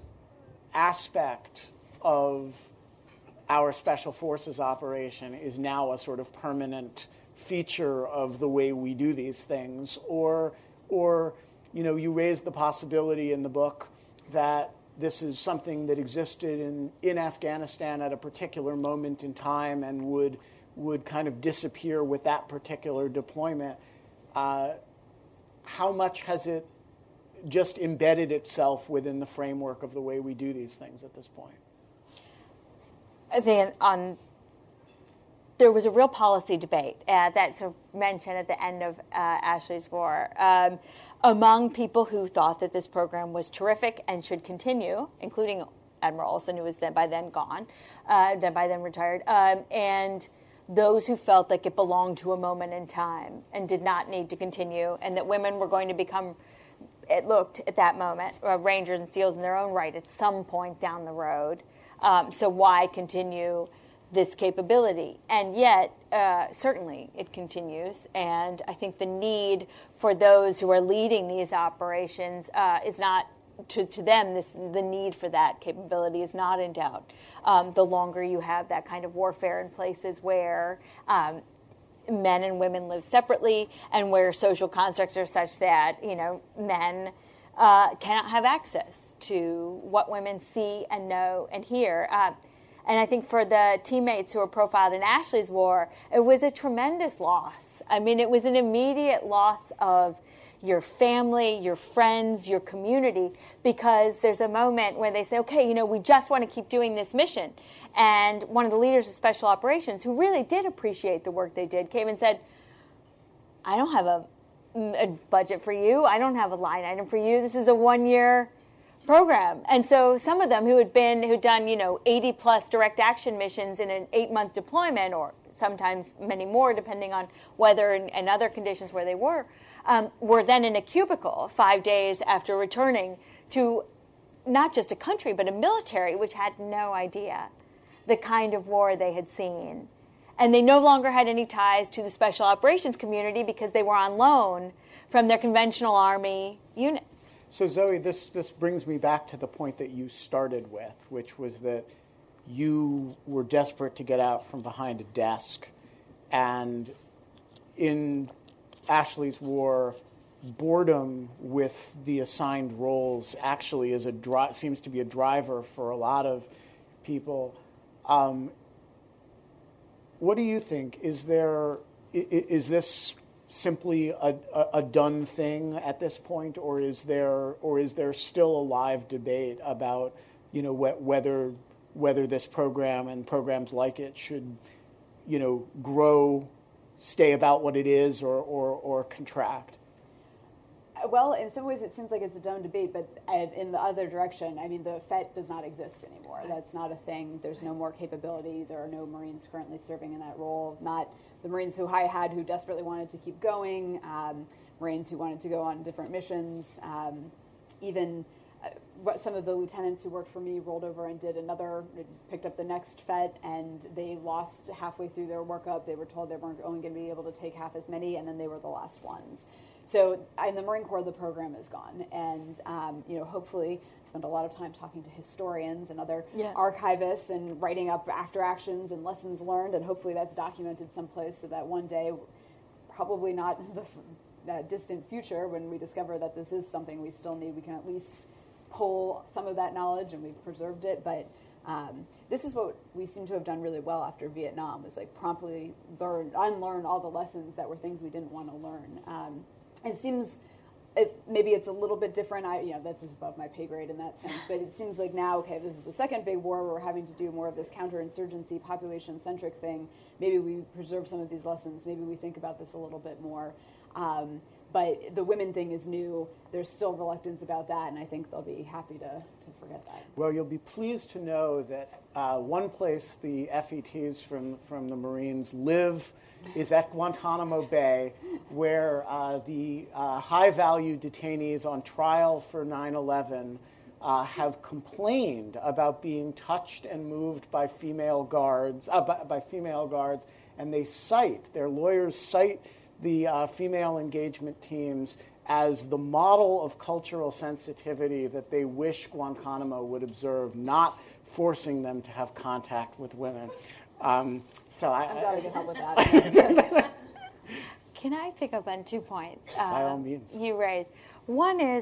aspect of our special forces operation is now a sort of permanent feature of the way we do these things, or, or, you know, you raised the possibility in the book that this is something that existed in in Afghanistan at a particular moment in time and would. would kind of disappear with that particular deployment. Uh, how much has it just embedded itself within the framework of the way we do these things at this point? I think on, there was a real policy debate uh, that's mentioned at the end of uh, Ashley's War um, among people who thought that this program was terrific and should continue, including Admiral Olson, who was then by then gone, uh, then by then retired, um, and those who felt like it belonged to a moment in time and did not need to continue, and that women were going to become, it looked at that moment, uh, Rangers and SEALs in their own right at some point down the road. Um, so why continue this capability? And yet, uh, certainly it continues, and I think the need for those who are leading these operations uh, is not, To, to them, this, the need for that capability is not in doubt. Um, the longer you have that kind of warfare in places where um, men and women live separately, and where social constructs are such that, you know, men uh, cannot have access to what women see and know and hear. Uh, and I think for the teammates who were profiled in Ashley's War, it was a tremendous loss. I mean, it was an immediate loss of your family, your friends, your community, because there's a moment where they say, okay, you know, we just want to keep doing this mission. And one of the leaders of special operations, who really did appreciate the work they did, came and said, I don't have a, a budget for you. I don't have a line item for you. This is a one-year program. And so some of them who had been, who'd done, you know, eighty plus direct action missions in an eight-month deployment, or sometimes many more, depending on weather and, and other conditions where they were, Um, were then in a cubicle five days after returning to not just a country, but a military which had no idea the kind of war they had seen. And they no longer had any ties to the special operations community because they were on loan from their conventional Army unit. So Zoe, this, this brings me back to the point that you started with, which was that you were desperate to get out from behind a desk. And in Ashley's War, boredom with the assigned roles actually is a dri- seems to be a driver for a lot of people. Um, what do you think? Is there is this simply a, a, a done thing at this point, or is there or is there still a live debate about, you know, wh- whether whether this program and programs like it should, you know, grow, stay about what it is, or, or, or contract? Well, in some ways it seems like it's a dumb debate, but in the other direction, I mean, the F E T does not exist anymore. That's not a thing. There's no more capability. There are no Marines currently serving in that role. Not the Marines who I had who desperately wanted to keep going, um, Marines who wanted to go on different missions, um, even uh, what some of the lieutenants who worked for me rolled over and did another, picked up the next F E T, and they lost halfway through their workup. They were told they weren't only going to be able to take half as many, and then they were the last ones. So in the Marine Corps, the program is gone, and um, you know, hopefully, spend a lot of time talking to historians and other yeah. archivists and writing up after actions and lessons learned, and hopefully that's documented someplace so that one day, probably not in the uh, distant future, when we discover that this is something we still need, we can at least pull some of that knowledge and we've preserved it. But um, this is what we seem to have done really well after Vietnam, was like promptly learn, unlearn all the lessons that were things we didn't want to learn. Um, It seems, it, maybe it's a little bit different. I, you know, that's above my pay grade in that sense. But it seems like now, okay, this is the second big war where we're having to do more of this counterinsurgency, population-centric thing. Maybe we preserve some of these lessons. Maybe we think about this a little bit more. Um, but the women thing is new. There's still reluctance about that, and I think they'll be happy to, to forget that. Well, you'll be pleased to know that uh, one place the F E Ts from, from the Marines live is at Guantanamo Bay, where uh, the uh, high-value detainees on trial for nine eleven uh, have complained about being touched and moved by female guards, uh, by, by female guards, and they cite, their lawyers cite the uh, female engagement teams as the model of cultural sensitivity that they wish Guantanamo would observe, not forcing them to have contact with women. Um, so I, I'm glad I can help with that. Can I pick up on two points? Uh, By all means. You raised. One is,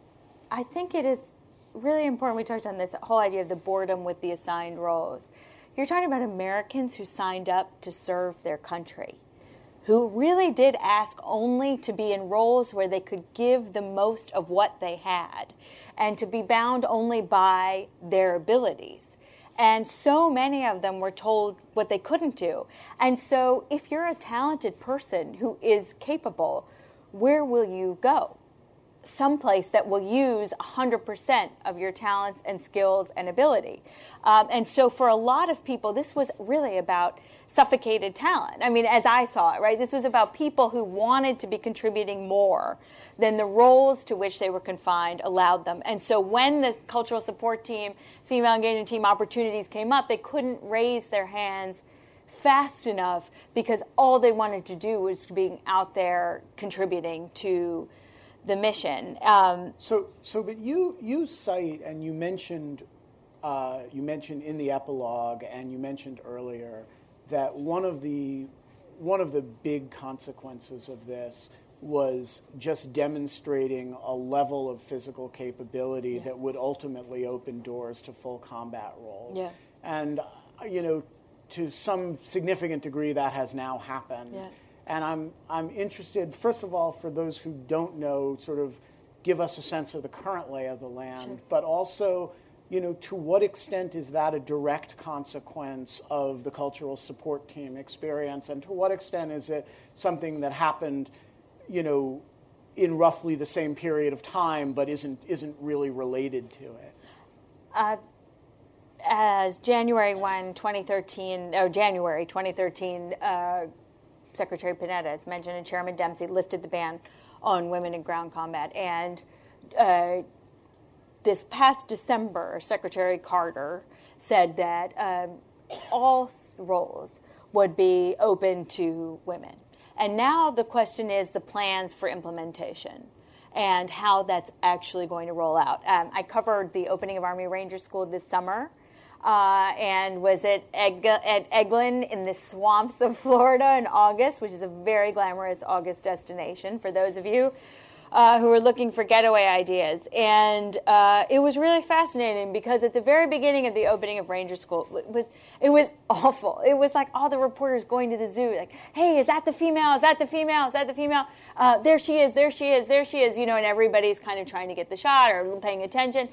I think it is really important, we touched on this whole idea of the boredom with the assigned roles. You're talking about Americans who signed up to serve their country, who really did ask only to be in roles where they could give the most of what they had and to be bound only by their abilities. And so many of them were told what they couldn't do. And so if you're a talented person who is capable, where will you go? Someplace that will use one hundred percent of your talents and skills and ability. Um, and so for a lot of people, this was really about suffocated talent. I mean, as I saw it, right? This was about people who wanted to be contributing more than the roles to which they were confined allowed them. And so when the cultural support team, female engagement team opportunities came up, they couldn't raise their hands fast enough because all they wanted to do was being out there contributing to the mission. Um, so, so, but you you cite and you mentioned uh, you mentioned in the epilogue, and you mentioned earlier that one of the one of the big consequences of this was just demonstrating a level of physical capability yeah. that would ultimately open doors to full combat roles. Yeah. And, you know, to some significant degree, that has now happened. Yeah. And I'm I'm interested, first of all, for those who don't know, sort of give us a sense of the current lay of the land, sure. but also, you know, to what extent is that a direct consequence of the cultural support team experience, and to what extent is it something that happened, you know, in roughly the same period of time, but isn't isn't really related to it? Uh, as January first, twenty thirteen, or January twenty thirteen, uh, Secretary Panetta, as mentioned, and Chairman Dempsey lifted the ban on women in ground combat. And uh, this past December, Secretary Carter said that um, all roles would be open to women. And now the question is the plans for implementation and how that's actually going to roll out. Um, I covered the opening of Army Ranger School this summer. Uh, and was at, Egg- at Eglin in the swamps of Florida in August, which is a very glamorous August destination for those of you uh, who are looking for getaway ideas. And uh, it was really fascinating because at the very beginning of the opening of Ranger School, it was it was awful. It was like all the reporters going to the zoo, like, hey, is that the female? Is that the female? Is that the female? Uh, there she is, there she is, there she is, you know, and everybody's kind of trying to get the shot or paying attention.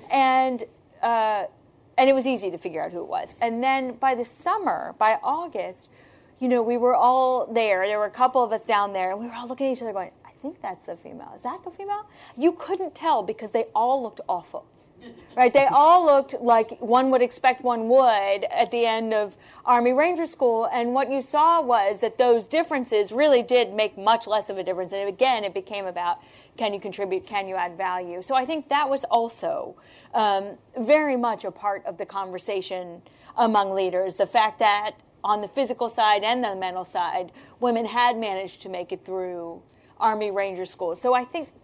And uh And it was easy to figure out who it was. And then by the summer, by August, you know, we were all there. There were a couple of us down there, and we were all looking at each other going, I think that's the female. Is that the female? You couldn't tell because they all looked awful, right? They all looked like one would expect one would at the end of Army Ranger School. And what you saw was that those differences really did make much less of a difference. And again, it became about, can you contribute? Can you add value? So I think that was also um, very much a part of the conversation among leaders. The fact that on the physical side and the mental side, women had managed to make it through Army Ranger School. So I think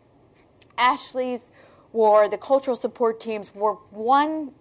Ashley's War, the cultural support teams, were one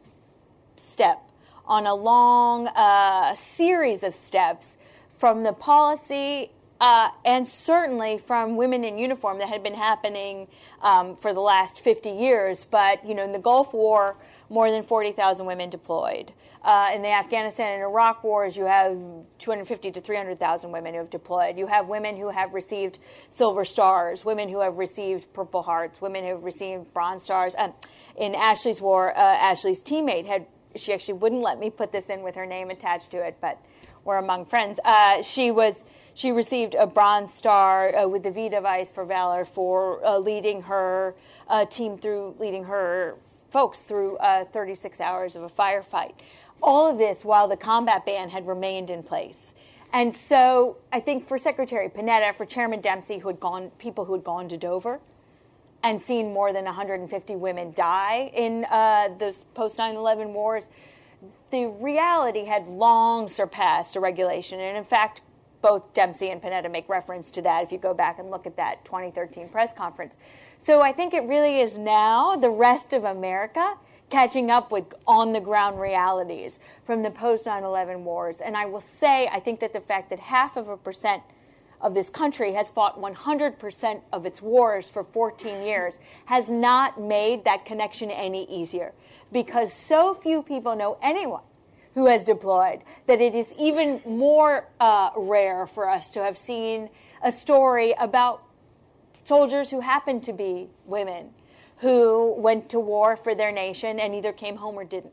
step on a long uh, series of steps from the policy Uh, and certainly from women in uniform that had been happening um, for the last fifty years. But, you know, in the Gulf War, more than forty thousand women deployed. Uh, in the Afghanistan and Iraq wars, you have two hundred fifty to three hundred thousand women who have deployed. You have women who have received Silver Stars, women who have received Purple Hearts, women who have received Bronze Stars. Um, in Ashley's War, uh, Ashley's teammate had, she actually wouldn't let me put this in with her name attached to it, but we're among friends. Uh, she was... She received a Bronze Star uh, with the V device for valor for uh, leading her uh, team through, leading her folks through uh, thirty-six hours of a firefight. All of this while the combat ban had remained in place. And so I think for Secretary Panetta, for Chairman Dempsey, who had gone, people who had gone to Dover and seen more than one hundred fifty women die in uh, the post nine eleven wars, the reality had long surpassed a regulation. And in fact, both Dempsey and Panetta make reference to that if you go back and look at that twenty thirteen press conference. So I think it really is now the rest of America catching up with on-the-ground realities from the post nine eleven wars. And I will say, I think that the fact that half of a percent of this country has fought one hundred percent of its wars for fourteen years has not made that connection any easier, because so few people know anyone who has deployed, that it is even more uh, rare for us to have seen a story about soldiers who happened to be women who went to war for their nation and either came home or didn't.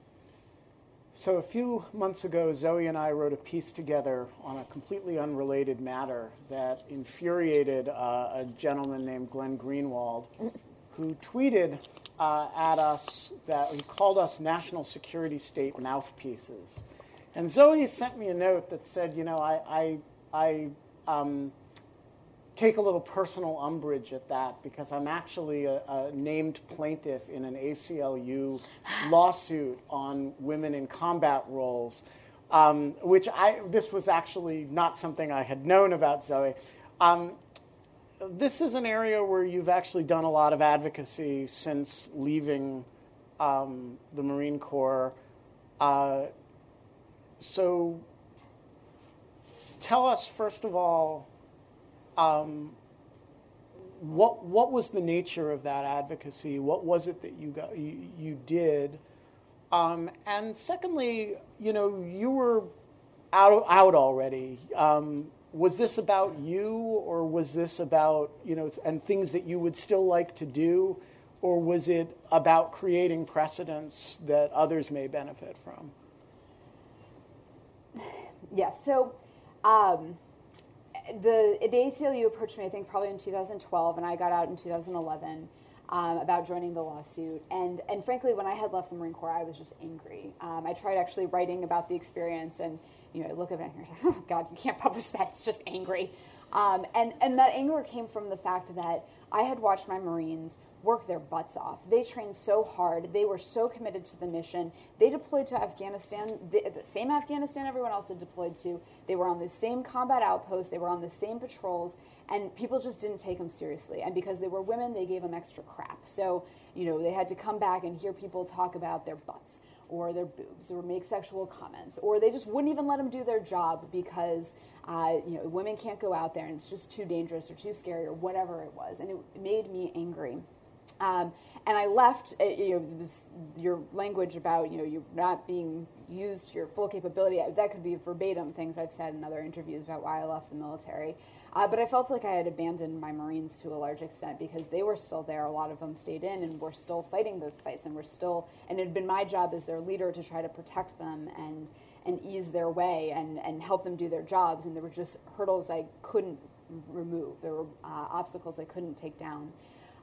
So a few months ago, Zoe and I wrote a piece together on a completely unrelated matter that infuriated uh, a gentleman named Glenn Greenwald, who tweeted uh, at us that he called us national security state mouthpieces. And Zoe sent me a note that said, you know, I, I, I um, take a little personal umbrage at that because I'm actually a, a named plaintiff in an A C L U lawsuit on women in combat roles, um, which I, this was actually not something I had known about Zoe. Um, This is an area where you've actually done a lot of advocacy since leaving um, the Marine Corps. Uh, so tell us, first of all, um, what what was the nature of that advocacy? What was it that you got you, you did? Um, and secondly, you know, you were out out already. Um, was this about you, or was this about, you know, and things that you would still like to do, or was it about creating precedents that others may benefit from? Yeah, so um, the, the A C L U approached me, I think, probably in two thousand twelve, and I got out in two thousand eleven um, about joining the lawsuit. And, and frankly, when I had left the Marine Corps, I was just angry. Um, I tried actually writing about the experience, and you know, I look at it and you're like, oh, God, you can't publish that. It's just angry. Um, and, and that anger came from the fact that I had watched my Marines work their butts off. They trained so hard. They were so committed to the mission. They deployed to Afghanistan, the, the same Afghanistan everyone else had deployed to. They were on the same combat outposts. They were on the same patrols. And people just didn't take them seriously. And because they were women, they gave them extra crap. So, you know, they had to come back and hear people talk about their butts or their boobs, or make sexual comments, or they just wouldn't even let them do their job because uh, you know, women can't go out there and it's just too dangerous or too scary or whatever it was, and it made me angry. Um, and I left. Uh, you know, it was your language about, you know, you're not being used to your full capability. That could be verbatim things I've said in other interviews about why I left the military. Uh, but I felt like I had abandoned my Marines to a large extent because they were still there. A lot of them stayed in and were still fighting those fights, and were still. And it had been my job as their leader to try to protect them and and ease their way and, and help them do their jobs. And there were just hurdles I couldn't remove. There were uh, obstacles I couldn't take down.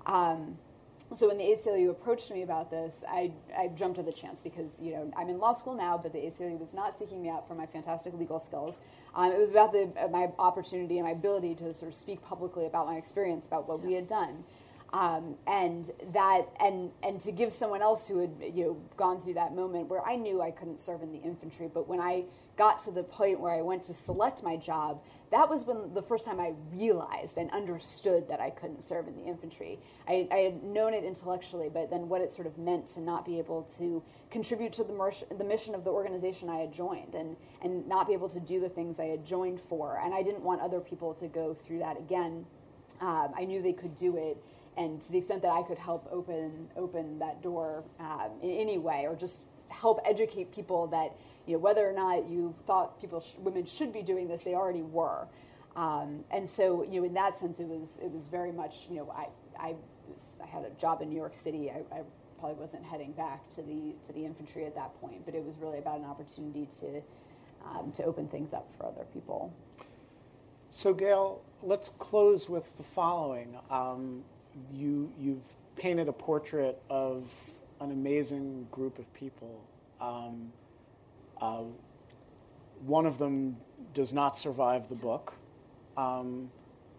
Um, So when the A C L U approached me about this, I, I jumped at the chance because, you know, I'm in law school now, but the A C L U was not seeking me out for my fantastic legal skills. Um, it was about the, uh, my opportunity and my ability to sort of speak publicly about my experience, about what we had done. Um, and that, and and to give someone else who had, you know, gone through that moment where I knew I couldn't serve in the infantry, but when I got to the point where I went to select my job, that was when the first time I realized and understood that I couldn't serve in the infantry. I, I had known it intellectually, but then what it sort of meant to not be able to contribute to the, mer- the mission of the organization I had joined, and, and not be able to do the things I had joined for. And I didn't want other people to go through that again. Um, I knew they could do it. And to the extent that I could help open open that door um, in any way, or just help educate people that, you know, whether or not you thought people sh- women should be doing this, they already were. Um, and so, you know, in that sense, it was it was very much, you know, I I, was, I had a job in New York City. I, I probably wasn't heading back to the to the infantry at that point, but it was really about an opportunity to um, to open things up for other people. So, Gail, let's close with the following. Um, You, you've painted a portrait of an amazing group of people. Um, uh, one of them does not survive the book. Um,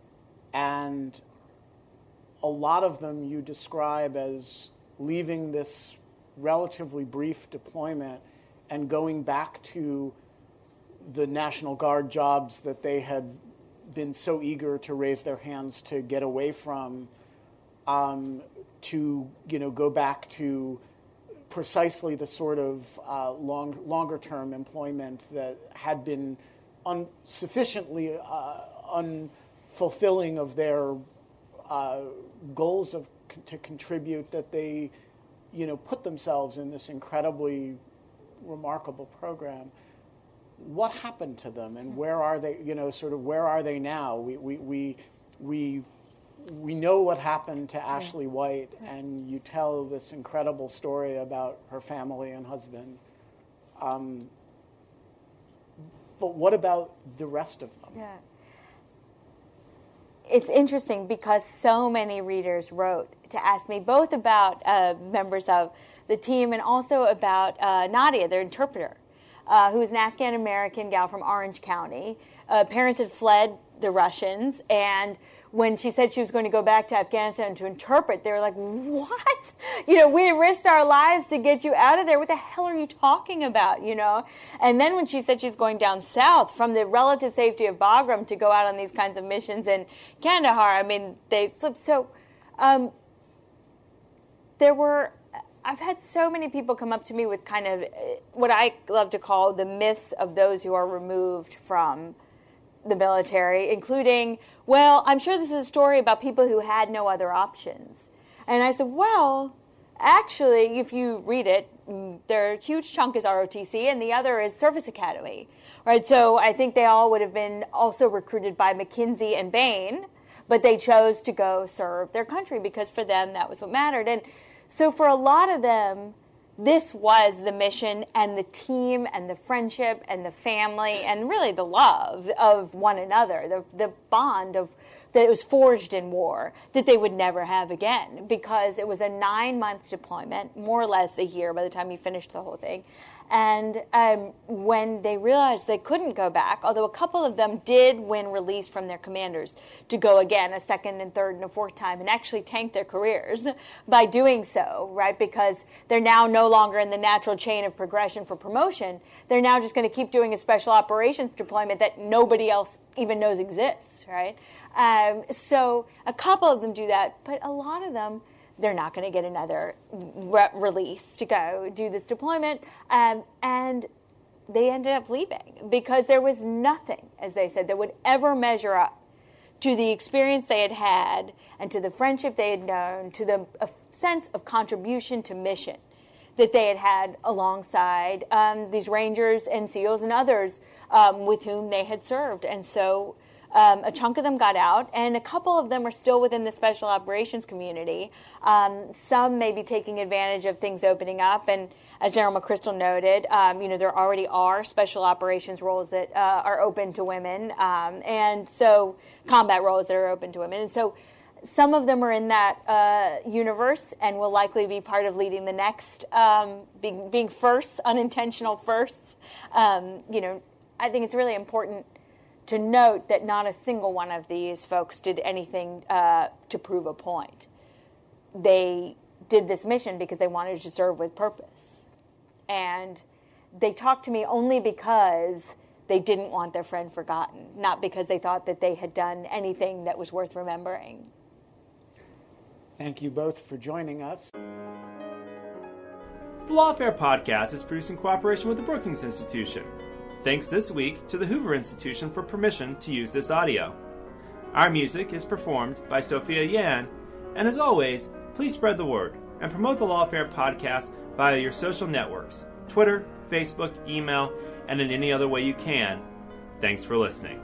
and a lot of them you describe as leaving this relatively brief deployment and going back to the National Guard jobs that they had been so eager to raise their hands to get away from. Um, to, you know, go back to precisely the sort of uh, long, longer-term employment that had been un- sufficiently uh, unfulfilling of their uh, goals of c- to contribute that they, you know, put themselves in this incredibly remarkable program. What happened to them, and where are they? You know, sort of where are they now? We we we we. We know what happened to Ashley White, and you tell this incredible story about her family and husband. Um, but what about the rest of them? Yeah. It's interesting because so many readers wrote to ask me both about uh, members of the team and also about uh, Nadia, their interpreter, uh, who is an Afghan-American gal from Orange County. Uh, parents had fled the Russians, and when she said she was going to go back to Afghanistan to interpret, they were like, what? You know, we risked our lives to get you out of there. What the hell are you talking about, you know? And then when she said she's going down south from the relative safety of Bagram to go out on these kinds of missions in Kandahar, I mean, they flipped. So um, there were, I've had so many people come up to me with kind of what I love to call the myths of those who are removed from the military, including, well, I'm sure this is a story about people who had no other options. And I said, well, actually, if you read it, their huge chunk is R O T C, and the other is Service Academy, right? So I think they all would have been also recruited by McKinsey and Bain, but they chose to go serve their country because for them that was what mattered. And so for a lot of them, this was the mission and the team and the friendship and the family and really the love of one another, the the bond of that it was forged in war that they would never have again, because it was a nine-month deployment, more or less a year by the time you finished the whole thing. And um, when they realized they couldn't go back, although a couple of them did win release from their commanders to go again a second and third and a fourth time and actually tank their careers by doing so, right? Because they're now no longer in the natural chain of progression for promotion. They're now just going to keep doing a special operations deployment that nobody else even knows exists, right? Um, so a couple of them do that, but a lot of them, they're not going to get another re- release to go do this deployment. Um, and they ended up leaving because there was nothing, as they said, that would ever measure up to the experience they had had and to the friendship they had known, to the a sense of contribution to mission that they had had alongside um, these Rangers and SEALs and others um, with whom they had served. And so Um, a chunk of them got out, and a couple of them are still within the special operations community. Um, some may be taking advantage of things opening up, and as General McChrystal noted, um, you know, there already are special operations roles that uh, are open to women, um, and so combat roles that are open to women. And so some of them are in that uh, universe and will likely be part of leading the next, um, being, being first, unintentional firsts. Um, you know, I think it's really important to note that not a single one of these folks did anything uh, to prove a point. They did this mission because they wanted to serve with purpose. And they talked to me only because they didn't want their friend forgotten, not because they thought that they had done anything that was worth remembering. Thank you both for joining us. The Lawfare Podcast is produced in cooperation with the Brookings Institution. Thanks this week to the Hoover Institution for permission to use this audio. Our music is performed by Sophia Yan, and as always, please spread the word and promote the Lawfare Podcast via your social networks, Twitter, Facebook, email, and in any other way you can. Thanks for listening.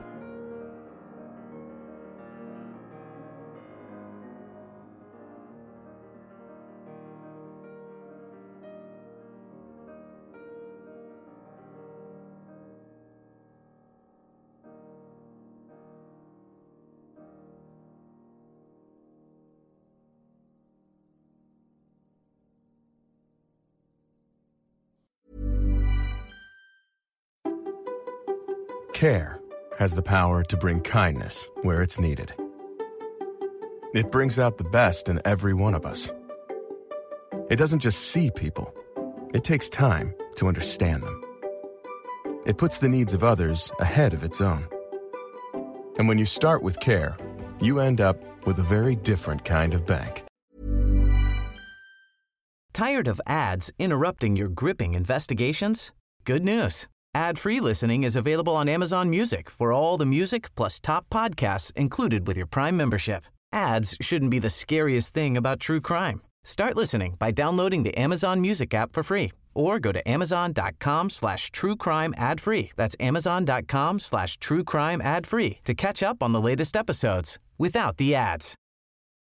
Care has the power to bring kindness where it's needed. It brings out the best in every one of us. It doesn't just see people. It takes time to understand them. It puts the needs of others ahead of its own. And when you start with care, you end up with a very different kind of bank. Tired of ads interrupting your gripping investigations? Good news. Ad-free listening is available on Amazon Music for all the music plus top podcasts included with your Prime membership. Ads shouldn't be the scariest thing about true crime. Start listening by downloading the Amazon Music app for free or go to amazon.com slash true crime ad free. That's amazon.com slash true crime ad free to catch up on the latest episodes without the ads.